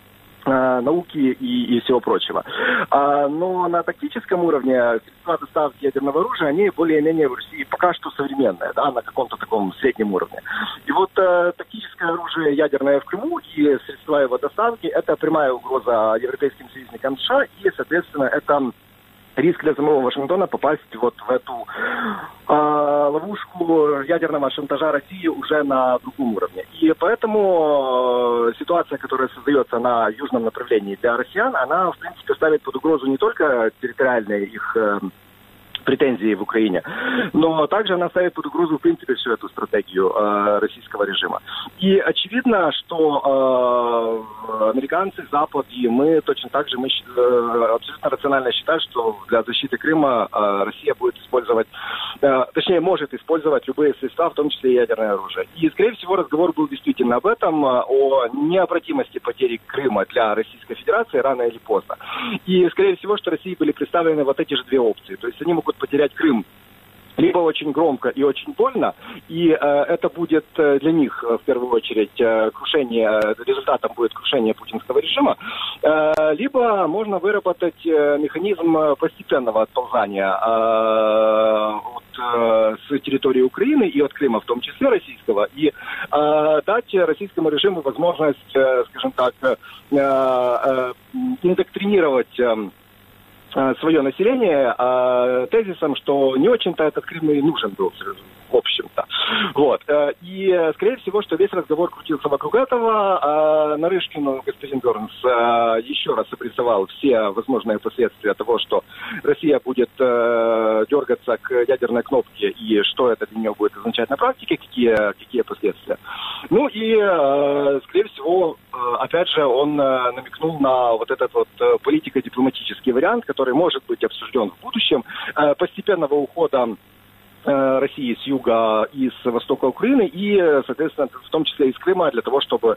науки и, и всего прочего. А, но на тактическом уровне средства доставки ядерного оружия, они более-менее в России пока что современные, да, на каком-то таком среднем уровне. И вот а, тактическое оружие ядерное в Крыму и средства его доставки — это прямая угроза европейским союзникам США, и, соответственно, это риск для самого Вашингтона попасть вот в эту э, ловушку ядерного шантажа России уже на другом уровне. И поэтому э, ситуация, которая создается на южном направлении для россиян, она, в принципе, ставит под угрозу не только территориальные их э, претензии в Украине, но также она ставит под угрозу, в принципе, всю эту стратегию э, российского режима. И очевидно, что э, американцы, Запад и мы точно так же мы, э, абсолютно рационально считаем, что для защиты Крыма э, Россия будет использовать, э, точнее, может использовать любые средства, в том числе и ядерное оружие. И, скорее всего, разговор был действительно об этом, о необратимости потери Крыма для Российской Федерации рано или поздно. И, скорее всего, что России были представлены вот эти же две опции. То есть они могут потерять Крым либо очень громко и очень больно, и э, это будет э, для них, э, в первую очередь, э, крушение, результатом будет крушение путинского режима, э, либо можно выработать э, механизм постепенного отползания э, от, э, с территории Украины и от Крыма, в том числе российского, и э, дать российскому режиму возможность, э, скажем так, э, э, индоктринировать э, свое население э, тезисом, что не очень-то этот Крым и нужен был, в общем-то. Вот. И, скорее всего, что весь разговор крутился вокруг этого. Нарышкину господин Бернс еще раз обрисовал все возможные последствия того, что Россия будет дергаться к ядерной кнопке, и что это для нее будет означать на практике, какие, какие последствия. Ну и, скорее всего, опять же, он намекнул на вот этот вот политико-дипломатический вариант, который может быть обсужден в будущем, постепенного ухода России с юга и с востока Украины, и, соответственно, в том числе из Крыма, для того, чтобы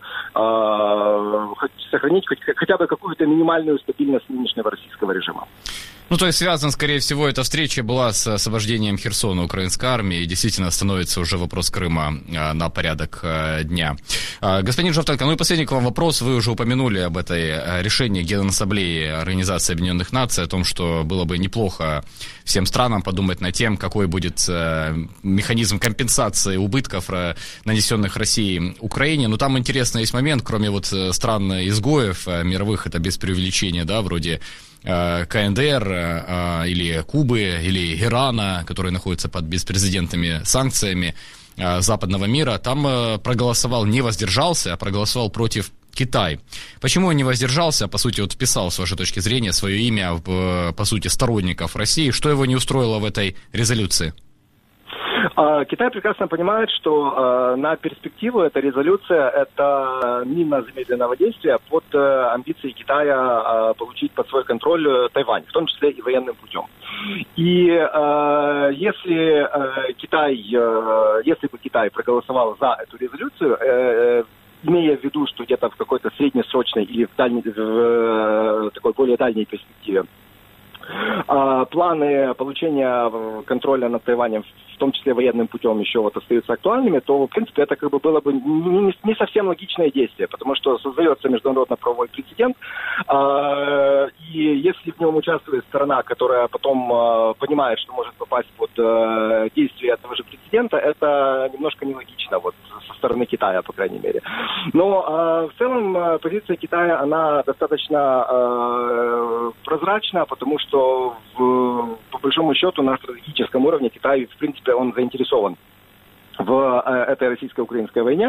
э, сохранить хоть, хотя бы какую-то минимальную стабильность нынешнего российского режима. Ну, то есть связан, скорее всего, эта встреча была с освобождением Херсона украинской армии, и действительно становится уже вопрос Крыма а, на порядок а, дня. А, господин Жовтенко, ну и последний к вам вопрос. Вы уже упомянули об этой а, решении Генассамблеи Организации Объединенных Наций, о том, что было бы неплохо всем странам подумать над тем, какой будет а, механизм компенсации убытков, а, нанесенных России Украине. Но там интересный есть момент, кроме вот стран-изгоев а, мировых, это без преувеличения, да, вроде КНДР или Кубы, или Ирана, которые находятся под беспрецедентными санкциями западного мира, там проголосовал, не воздержался, а проголосовал против Китай. Почему он не воздержался, по сути, вот вписал, с вашей точки зрения, свое имя в, по сути, сторонников России? Что его не устроило в этой резолюции? Китай прекрасно понимает, что э, на перспективу эта резолюция – это мина замедленного действия под э, амбиции Китая э, получить под свой контроль Тайвань, в том числе и военным путем. И э, если э, Китай, э, если бы Китай проголосовал за эту резолюцию, э, имея в виду, что где-то в какой-то среднесрочной или в, дальней, в э, такой более дальней перспективе э, планы получения контроля над Тайванем, в том числе военным путем, еще вот остаются актуальными, то, в принципе, это как бы было бы не, не совсем логичное действие, потому что создается международно-правовой прецедент, э, и если в нем участвует сторона, которая потом э, понимает, что может попасть под э, действие этого же прецедента, это немножко нелогично, вот, со стороны Китая, по крайней мере. Но э, в целом э, позиция Китая, она достаточно э, прозрачна, потому что, в, по большому счету, на стратегическом уровне Китай, в принципе, он заинтересован в э, этой российско-украинской войне,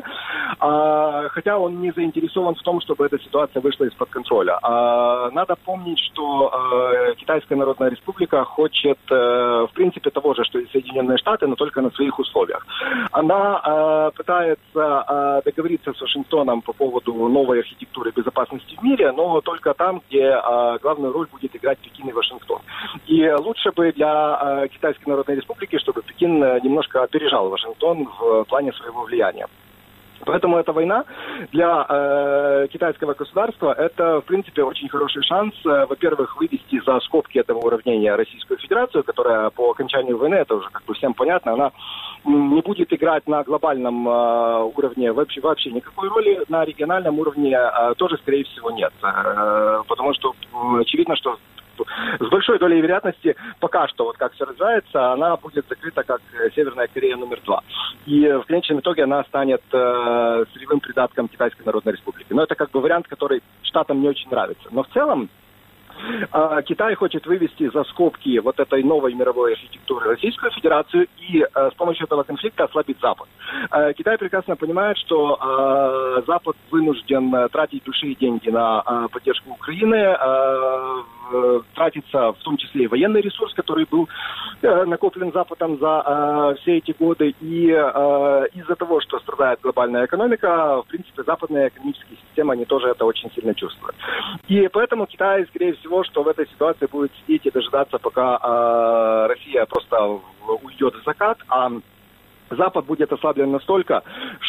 а, хотя он не заинтересован в том, чтобы эта ситуация вышла из-под контроля. А, надо помнить, что э, Китайская Народная Республика хочет, э, в принципе, того же, что и Соединенные Штаты, но только на своих условиях. Она э, пытается э, договориться с Вашингтоном по поводу новой архитектуры безопасности в мире, но только там, где э, главную роль будет играть Пекин и Вашингтон. И лучше бы для э, Китайской Народной Республики, чтобы Пекин немножко опережал Вашингтон в плане своего влияния. Поэтому эта война для э, китайского государства это, в принципе, очень хороший шанс, э, во-первых, вывести за скобки этого уравнения Российскую Федерацию, которая по окончанию войны, это уже как бы всем понятно, она не будет играть на глобальном э, уровне вообще, вообще никакой роли, на региональном уровне э, тоже, скорее всего, нет. Э, потому что э, очевидно, что с большой долей вероятности пока что, вот как все развивается, она будет закрыта как Северная Корея номер два. И в конечном итоге она станет э, сырьевым придатком Китайской Народной Республики. Но это как бы вариант, который штатам не очень нравится. Но в целом э, Китай хочет вывести за скобки вот этой новой мировой архитектуры Российскую Федерацию и э, с помощью этого конфликта ослабить Запад. Э, Китай прекрасно понимает, что э, Запад вынужден тратить большие деньги на э, поддержку Украины, э, тратится в том числе и военный ресурс, который был э, накоплен Западом за э, все эти годы. И э, из-за того, что страдает глобальная экономика, в принципе, западные экономические системы, они тоже это очень сильно чувствуют. И поэтому Китай, скорее всего, что в этой ситуации будет сидеть и дожидаться, пока э, Россия просто уйдет в закат, а Запад будет ослаблен настолько,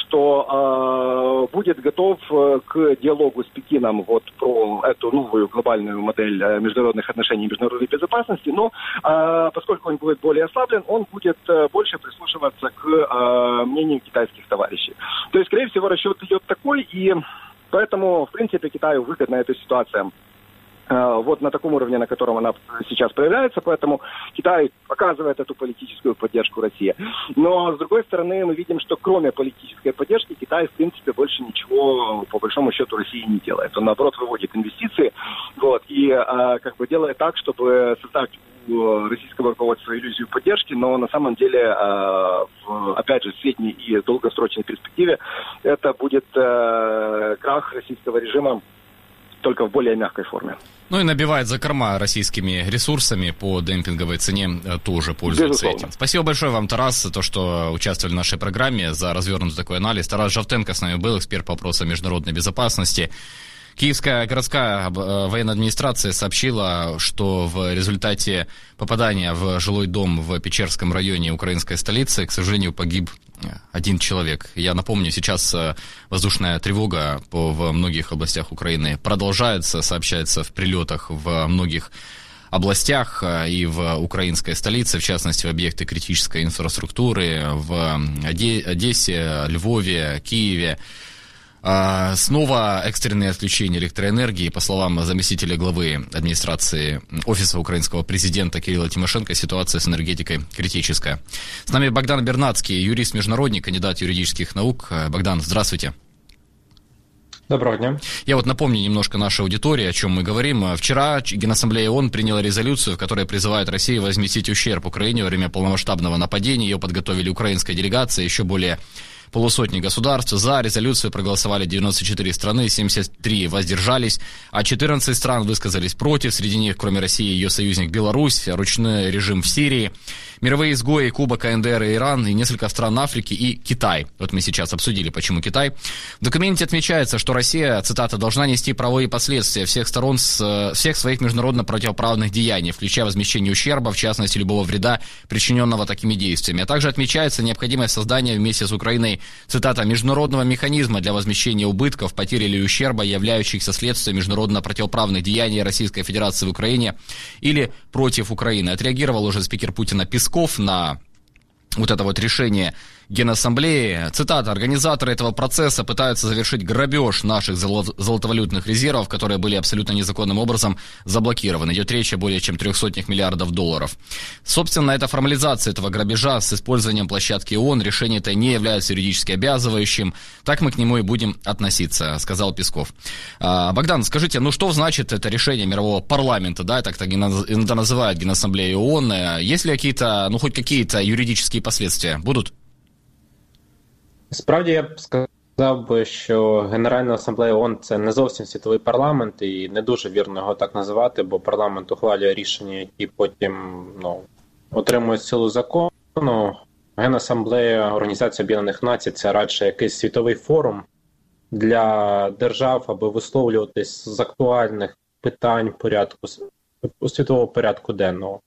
что э, будет готов к диалогу с Пекином вот про эту новую глобальную модель международных отношений и международной безопасности, но э, поскольку он будет более ослаблен, он будет э, больше прислушиваться к э, мнению китайских товарищей. То есть, скорее всего, расчет идет такой, и поэтому, в принципе, Китаю выгодна эта ситуация. Вот на таком уровне, на котором она сейчас проявляется, поэтому Китай оказывает эту политическую поддержку России. Но, с другой стороны, мы видим, что кроме политической поддержки Китай, в принципе, больше ничего, по большому счету, России не делает. Он, наоборот, выводит инвестиции, вот, и а, как бы делает так, чтобы создать у российского руководства иллюзию поддержки, но на самом деле, а, в, опять же, в средней и долгосрочной перспективе это будет а, крах российского режима только в более мягкой форме. Ну и набивает закорма российскими ресурсами по демпинговой цене, тоже пользуется Безусловно. Этим. Спасибо большое вам, Тарас, за то, что участвовали в нашей программе, за развернутый такой анализ. Тарас Жовтенко с нами был, эксперт по вопросам международной безопасности. Киевская городская военная администрация сообщила, что в результате попадания в жилой дом в Печерском районе украинской столицы, к сожалению, погиб один человек. Я напомню, сейчас воздушная тревога во многих областях Украины продолжается, сообщается в прилетах в многих областях и в украинской столице, в частности, в объекты критической инфраструктуры в Одессе, Львове, Киеве. Снова экстренные отключения электроэнергии. По словам заместителя главы администрации Офиса украинского президента Кирилла Тимошенко, ситуация с энергетикой критическая. С нами Богдан Бернацкий, юрист-международник, кандидат юридических наук. Богдан, здравствуйте. Доброго дня. Я вот напомню немножко нашей аудитории, о чем мы говорим. Вчера Генассамблея ООН приняла резолюцию, в которой призывает Россию возместить ущерб Украине во время полномасштабного нападения. Ее подготовили украинская делегация, еще более полусотни государств. За резолюцию проголосовали девяносто четыре страны, семьдесят три воздержались, а четырнадцать стран высказались против. Среди них, кроме России, ее союзник Беларусь, ручной режим в Сирии. мировые изгои Куба, КНДР и Иран, и несколько стран Африки и Китай. Вот мы сейчас обсудили, почему Китай. В документе отмечается, что Россия, цитата, должна нести правовые последствия всех сторон с всех своих международно противоправных деяний, включая возмещение ущерба, в частности, любого вреда, причиненного такими действиями. А также отмечается необходимость создания вместе с Украиной, цитата, международного механизма для возмещения убытков, потерь или ущерба, являющихся следствием международно противоправных деяний Российской Федерации в Украине или против Украины. Отреагировал уже спикер Путина Песков на вот это вот решение Генассамблеи. Цитата. «Организаторы этого процесса пытаются завершить грабеж наших золотовалютных резервов, которые были абсолютно незаконным образом заблокированы. Идет речь о более чем трехсотнях миллиардов долларов». Собственно, это формализация этого грабежа с использованием площадки ООН. Решение это не является юридически обязывающим. Так мы к нему и будем относиться, сказал Песков. А, Богдан, скажите, ну что значит это решение мирового парламента, да, так иногда называют Генассамблеей ООН. Есть ли какие-то, ну хоть какие-то юридические последствия будут? Справді, я б сказав би, що Генеральна асамблея ООН – це не зовсім світовий парламент, і не дуже вірно його так називати, бо парламент ухвалює рішення, які потім ну, отримують силу закону. Генасамблея Організації Об'єднаних Націй – це радше якийсь світовий форум для держав, аби висловлюватись з актуальних питань порядку, світового порядку денного.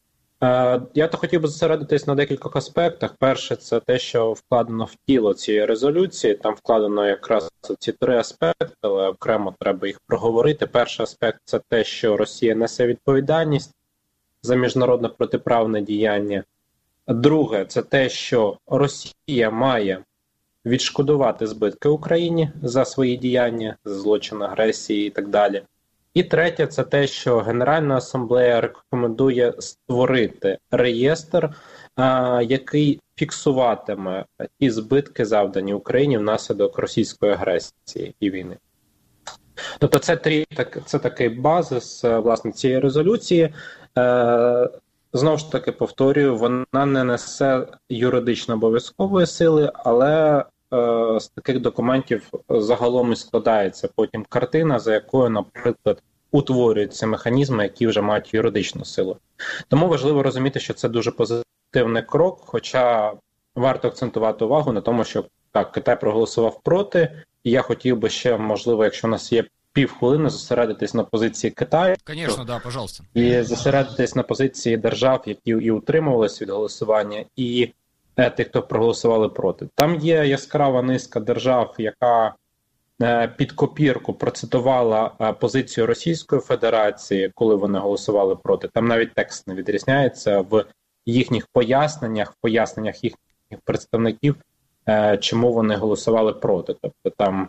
Я то хотів би зосередитись на декількох аспектах. Перше, це те, що вкладено в тіло цієї резолюції. Там вкладено якраз ці три аспекти, але окремо треба їх проговорити. Перший аспект – це те, що Росія несе відповідальність за міжнародне протиправне діяння. Друге – це те, що Росія має відшкодувати збитки Україні за свої діяння, за злочин агресії і так далі. І третє – це те, що Генеральна асамблея рекомендує створити реєстр, а, який фіксуватиме ті збитки, завдані Україні внаслідок російської агресії і війни. Тобто це, три, так, це такий базис, власне, цієї резолюції. Е, знову ж таки, повторюю, вона не несе юридично обов'язкової сили, але з таких документів загалом і складається потім картина, за якою, наприклад, утворюються механізми, які вже мають юридичну силу. Тому важливо розуміти, що це дуже позитивний крок, хоча варто акцентувати увагу на тому, що так, Китай проголосував проти, і я хотів би ще, можливо, якщо у нас є півхвилини, зосередитись на позиції Китаю. Конечно, да, пожалуйста. І зосередитись на позиції держав, які і утримувалися від голосування, і тих, хто проголосували проти. Там є яскрава низка держав, яка е, під копірку процитувала е, позицію Російської Федерації, коли вони голосували проти. Там навіть текст не відрізняється в їхніх поясненнях, в поясненнях їхніх представників, е, чому вони голосували проти. Тобто там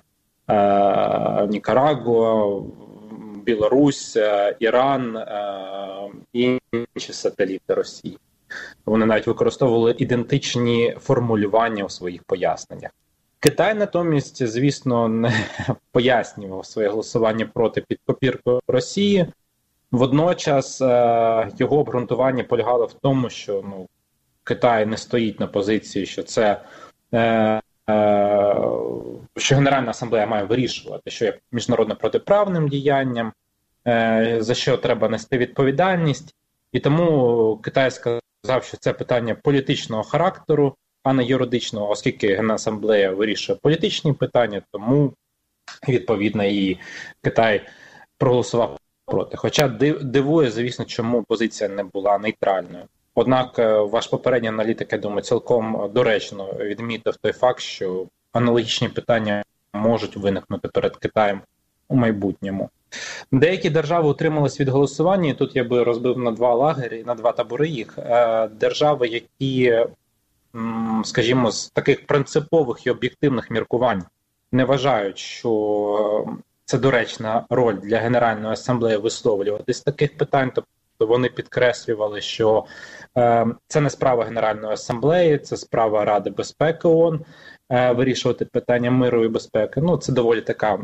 е, Нікарагуа, Білорусь, е, Іран е, і інші сателіти Росії. Вони навіть використовували ідентичні формулювання у своїх поясненнях. Китай натомість, звісно, не пояснював своє голосування проти під копіркою Росії. Водночас е- його обґрунтування полягало в тому, що ну, Китай не стоїть на позиції, що це е- е- що Генеральна асамблея має вирішувати, що є міжнародно протиправним діянням, е- за що треба нести відповідальність. І тому Китай сказав, що це питання політичного характеру, а не юридичного, оскільки Генасамблея вирішує політичні питання, тому, відповідно, і Китай проголосував проти. Хоча дивує, звісно, чому позиція не була нейтральною. Однак ваш попередній аналітик, я думаю, цілком доречно відмітив той факт, що аналогічні питання можуть виникнути перед Китаєм у майбутньому. Деякі держави утрималися від голосування, і тут я би розбив на два лагері, на два табори їх. Держави, які, скажімо, з таких принципових і об'єктивних міркувань не вважають, що це доречна роль для Генеральної асамблеї висловлюватись з таких питань, тобто вони підкреслювали, що це не справа Генеральної асамблеї, це справа Ради безпеки ООН, вирішувати питання миру і безпеки. Ну, це доволі така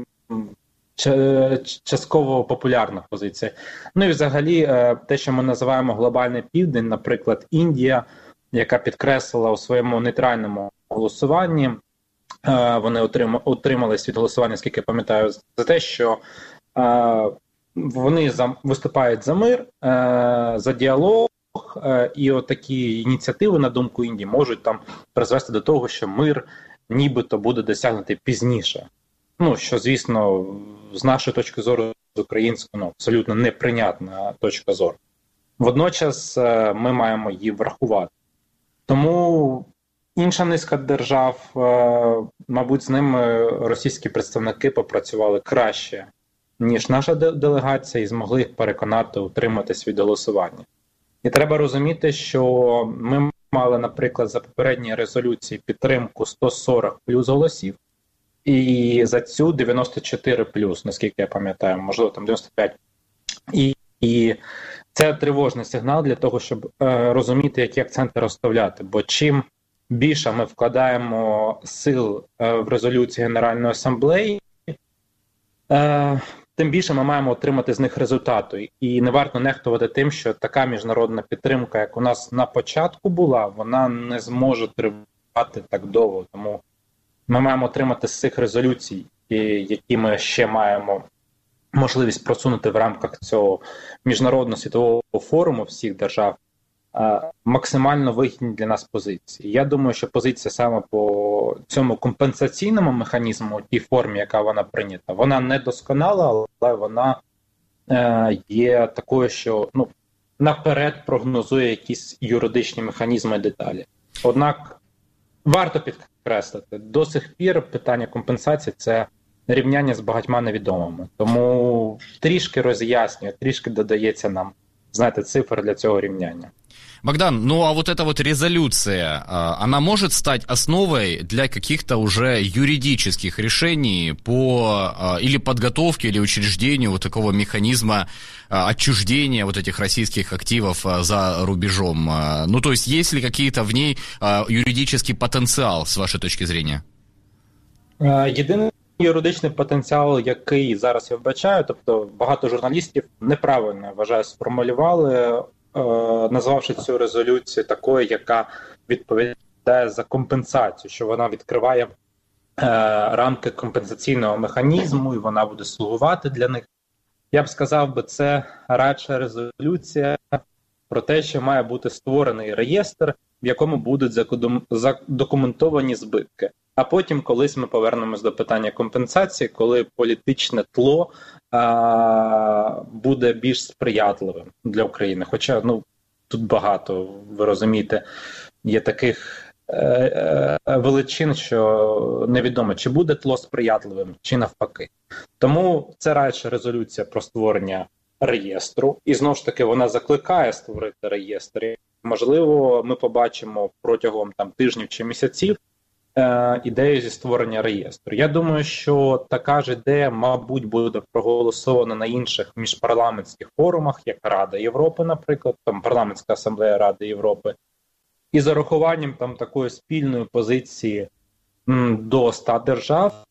частково популярна позиція. Ну і взагалі те, що ми називаємо глобальний південь, наприклад, Індія, яка підкреслила у своєму нейтральному голосуванні, вони утримались від голосування, скільки пам'ятаю, за те, що вони за, виступають за мир, за діалог, діалог, і отакі ініціативи, на думку Індії, можуть там призвести до того, що мир нібито буде досягнутий пізніше. Ну, що, звісно, з нашої точки зору, з української, ну, абсолютно неприйнятна точка зору. Водночас ми маємо її врахувати. Тому інша низка держав, мабуть, з ними російські представники попрацювали краще, ніж наша делегація, і змогли їх переконати утриматись від голосування. І треба розуміти, що ми мали, наприклад, за попередні резолюції підтримку сто сорок плюс голосів, і за цю дев'яносто чотири плюс, наскільки я пам'ятаю, можливо, там дев'яносто п'ять. І, і це тривожний сигнал для того, щоб е, розуміти, які акценти розставляти. Бо чим більше ми вкладаємо сил е, в резолюції Генеральної асамблеї, е, тим більше ми маємо отримати з них результату. І не варто нехтувати тим, що така міжнародна підтримка, як у нас на початку була, вона не зможе тривати так довго. Тому ми маємо отримати з цих резолюцій, які ми ще маємо можливість просунути в рамках цього міжнародного світового форуму всіх держав, максимально вигідні для нас позиції. Я думаю, що позиція саме по цьому компенсаційному механізму, у тій формі, яка вона прийнята, вона не досконала, але вона є такою, що ну, наперед прогнозує якісь юридичні механізми і деталі. Однак варто підкреслити, до сих пір питання компенсації – це рівняння з багатьма невідомими. Тому трішки роз'яснює, трішки додається нам, знаєте, цифр для цього рівняння. Богдан, ну а вот эта вот резолюция, она может стать основой для каких-то уже юридических решений по или подготовке, или учреждению вот такого механизма отчуждения вот этих российских активов за рубежом? Ну, то есть, есть ли какие-то в ней юридический потенциал, с вашей точки зрения? Єдиний юридичний потенціал, який зараз я вбачаю, тобто багато журналістів неправильно, я вважаю, сформулювали, назвавши цю резолюцію такою, яка відповідає за компенсацію, що вона відкриває е, рамки компенсаційного механізму і вона буде слугувати для них. Я б сказав би, це радше резолюція про те, що має бути створений реєстр, в якому будуть задокументовані збитки. А потім колись ми повернемось до питання компенсації, коли політичне тло а, буде більш сприятливим для України. Хоча, ну, тут багато, ви розумієте, є таких е, е, величин, що невідомо, чи буде тло сприятливим, чи навпаки. Тому це радше резолюція про створення реєстру. І, знову ж таки, вона закликає створити реєстр. Можливо, ми побачимо протягом там тижнів чи місяців ідею зі створення реєстру. Я думаю, що така ж ідея, мабуть, буде проголосована на інших міжпарламентських форумах, як Рада Європи, наприклад, там Парламентська асамблея Ради Європи, і з урахуванням там такої спільної позиції м, до ста держав,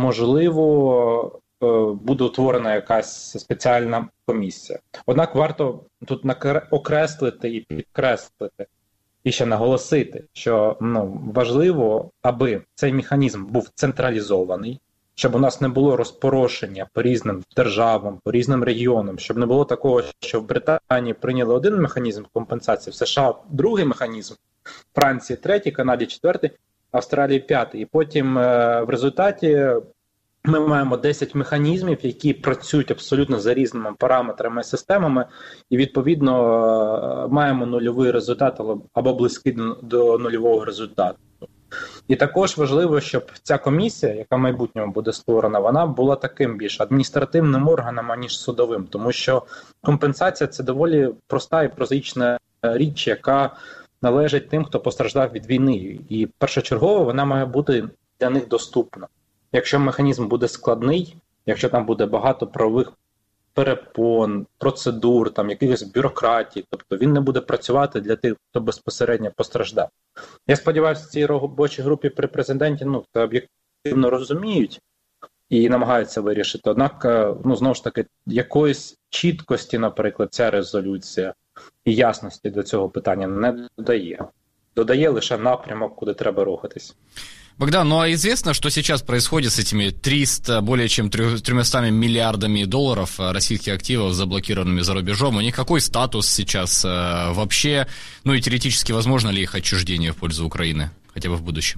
можливо, е, буде утворена якась спеціальна комісія. Однак варто тут окреслити і підкреслити, і ще наголосити, що ну, важливо, аби цей механізм був централізований, щоб у нас не було розпорошення по різним державам, по різним регіонам, щоб не було такого, що в Британії прийняли один механізм компенсації, в США другий механізм, в Франції третій, Канаді четвертий, Австралії п'ятий. І потім е- в результаті ми маємо десять механізмів, які працюють абсолютно за різними параметрами і системами, і, відповідно, маємо нульовий результат або близький до нульового результату. І також важливо, щоб ця комісія, яка в майбутньому буде створена, вона була таким більш адміністративним органом, аніж судовим, тому що компенсація – це доволі проста і прозаїчна річ, яка належить тим, хто постраждав від війни. І першочергово вона має бути для них доступна. Якщо механізм буде складний, якщо там буде багато правових перепон, процедур, там якихось бюрократій, тобто він не буде працювати для тих, хто безпосередньо постраждав. Я сподіваюся, в цій робочій групі при президенті ну, це об'єктивно розуміють і намагаються вирішити. Однак, ну, знову ж таки, якоїсь чіткості, наприклад, ця резолюція і ясності до цього питання не додає. Додає лише напрямок, куди треба рухатись. Богдан, ну а известно, что сейчас происходит с этими триста, более чем тремястами миллиардами долларов российских активов, заблокированными за рубежом? У них какой статус сейчас э, вообще? Ну и теоретически возможно ли их отчуждение в пользу Украины, хотя бы в будущем?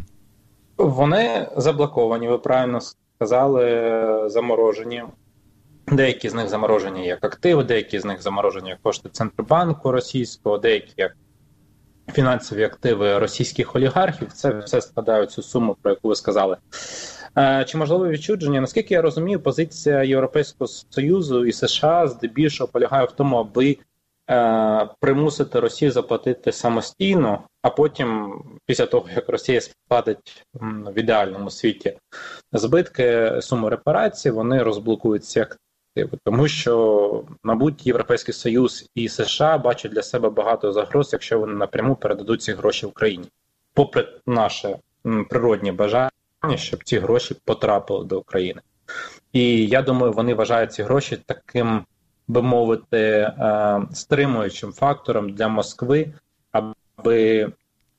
Вони заблоковані, ви правильно сказали, заморожені. Деякі з них заморожені як активи, деякі з них заморожені як кошти Центробанку російського, деякі як фінансові активи російських олігархів. Це все складає цю суму, про яку ви сказали. Чи можливе відчуження? Наскільки я розумію, позиція Європейського Союзу і США здебільшого полягає в тому, аби е, примусити Росію заплатити самостійно, а потім, після того, як Росія сплатить в ідеальному світі збитки, суму репарацій, вони розблокують ці активи. Тому що, мабуть, Європейський Союз і США бачать для себе багато загроз, якщо вони напряму передадуть ці гроші Україні. Попри наше природні бажання, щоб ці гроші потрапили до України. І я думаю, вони вважають ці гроші таким, би мовити, стримуючим фактором для Москви, аби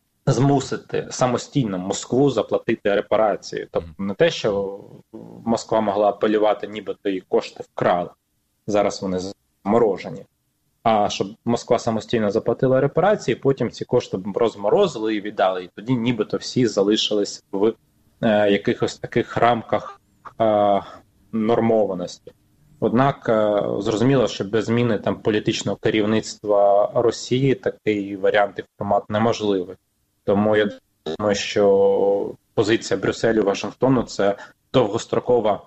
змусити самостійно Москву заплатити репарації. Тобто не те, що Москва могла апелювати, нібито її кошти вкрали. Зараз вони заморожені. А щоб Москва самостійно заплатила репарації, потім ці кошти розморозили і віддали. І тоді нібито всі залишились в е, якихось таких рамках е, нормованості. Однак е, зрозуміло, що без зміни там політичного керівництва Росії такий варіант і формат неможливий. Тому я думаю, що позиція Брюсселю, Вашингтону – це довгострокова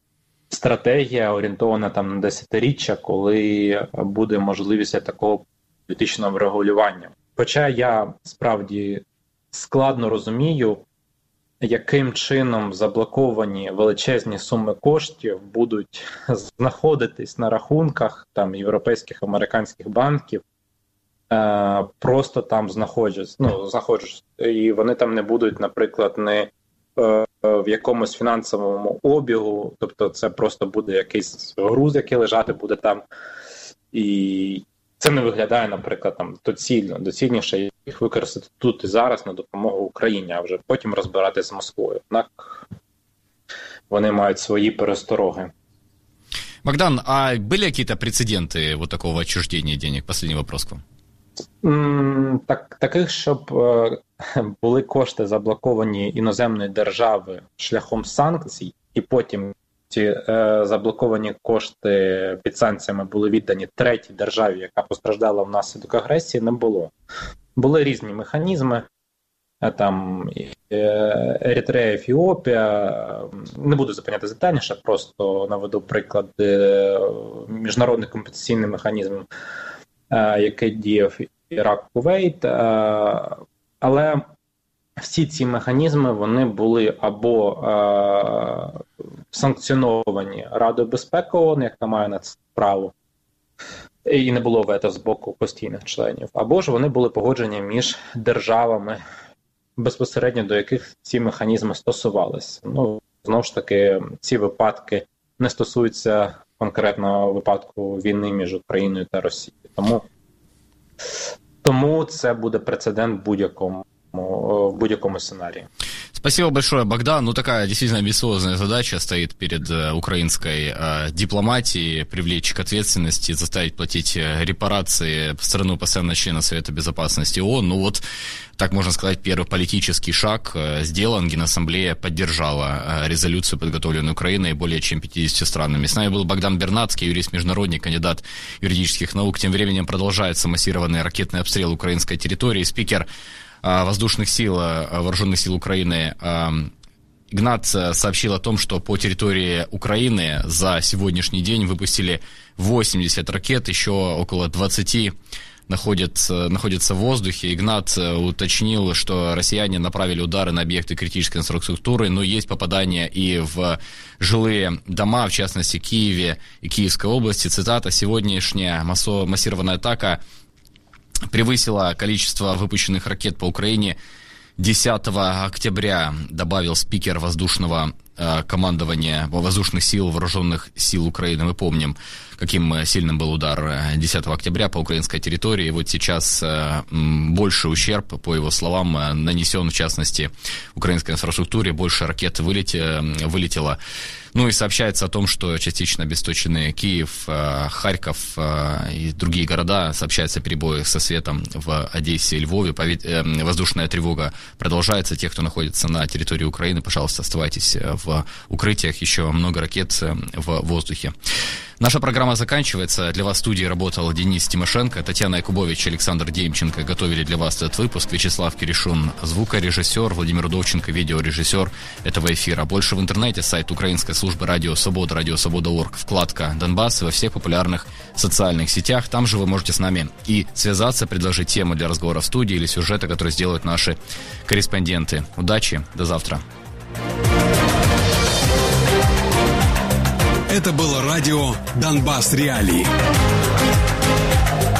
стратегія, орієнтована там на десятиріччя, коли буде можливість такого політичного врегулювання. Хоча я справді складно розумію, яким чином заблоковані величезні суми коштів будуть знаходитись на рахунках там європейських, американських банків, е, просто там знаходяться, ну, знаходяться, і вони там не будуть, наприклад, не е, в якомусь фінансовому обігу, тобто це просто буде якийсь груз, який лежати буде там, і це не виглядає, наприклад, там доцільно, доцільніше їх використати тут і зараз на допомогу Україні, а вже потім розбиратися з Москвою. Однак вони мають свої перестороги. Богдан, а были какие-то прецеденты вот такого отчуждения денег? Последний вопрос к вам. Mm, так, таких, щоб е, були кошти заблоковані іноземної держави шляхом санкцій, і потім ці е, заблоковані кошти під санкціями були віддані третій державі, яка постраждала внаслідок агресії, не було. Були різні механізми, там Еритрея, Ефіопія, не буду зупинятися детальніше, просто наведу приклад міжнародний компенсаційний механізм, який діяв Ірак, Кувейт, але всі ці механізми, вони були або е, санкціоновані Радою безпеки ООН, яка має на це право, і не було вето з боку постійних членів, або ж вони були погоджені між державами, безпосередньо до яких ці механізми стосувалися. Ну, знову ж таки, ці випадки не стосуються конкретного випадку війни між Україною та Росією. Тому, тому це буде прецедент в будь-якому в будь-якому сценарии. Спасибо большое, Богдан. Ну, такая действительно амбициозная задача стоит перед э, украинской э, дипломатией: привлечь к ответственности, заставить платить э, репарации в страну постоянного члена Совета Безопасности ООН. Ну вот, так можно сказать, первый политический шаг э, сделан. Генассамблея поддержала э, резолюцию, подготовленную Украиной, более чем пятьюдесятью странами. С нами был Богдан Бернацкий, юрист-международник, кандидат юридических наук. Тем временем продолжается массированный ракетный обстрел украинской территории. Спикер воздушных сил, вооруженных сил Украины Игнат сообщил о том, что по территории Украины за сегодняшний день выпустили восемьдесят ракет, еще около двадцати находятся, находятся в воздухе. Игнат уточнил, что россияне направили удары на объекты критической инфраструктуры, но есть попадания и в жилые дома, в частности в Киеве и Киевской области. Цитата: «Сегодняшняя массированная атака превысило количество выпущенных ракет по Украине десятого октября», добавил спикер воздушного э, командования воздушных сил, вооруженных сил Украины. Мы помним, каким сильным был удар десятого октября по украинской территории. И вот сейчас больший ущерб, по его словам, нанесен, в частности, украинской инфраструктуре. Больше ракет вылетело. Ну и сообщается о том, что частично обесточены Киев, Харьков и другие города. Сообщается перебои со светом в Одессе и Львове. Воздушная тревога продолжается. Те, кто находится на территории Украины, пожалуйста, оставайтесь в укрытиях. Еще много ракет в воздухе. Наша программа заканчивается. Для вас в студии работал Денис Тимошенко, Татьяна Якубович, Александр Демченко. Готовили для вас этот выпуск. Вячеслав Киришун, звукорежиссер, Владимир Удовченко, видеорежиссер этого эфира. Больше в интернете, сайт украинской службы Радио Свобода, Радио Свобода точка орг, вкладка «Донбасс» во всех популярных социальных сетях. Там же вы можете с нами и связаться, предложить тему для разговора в студии или сюжеты, которые сделают наши корреспонденты. Удачи, до завтра. Это было радио «Донбасс Реалии».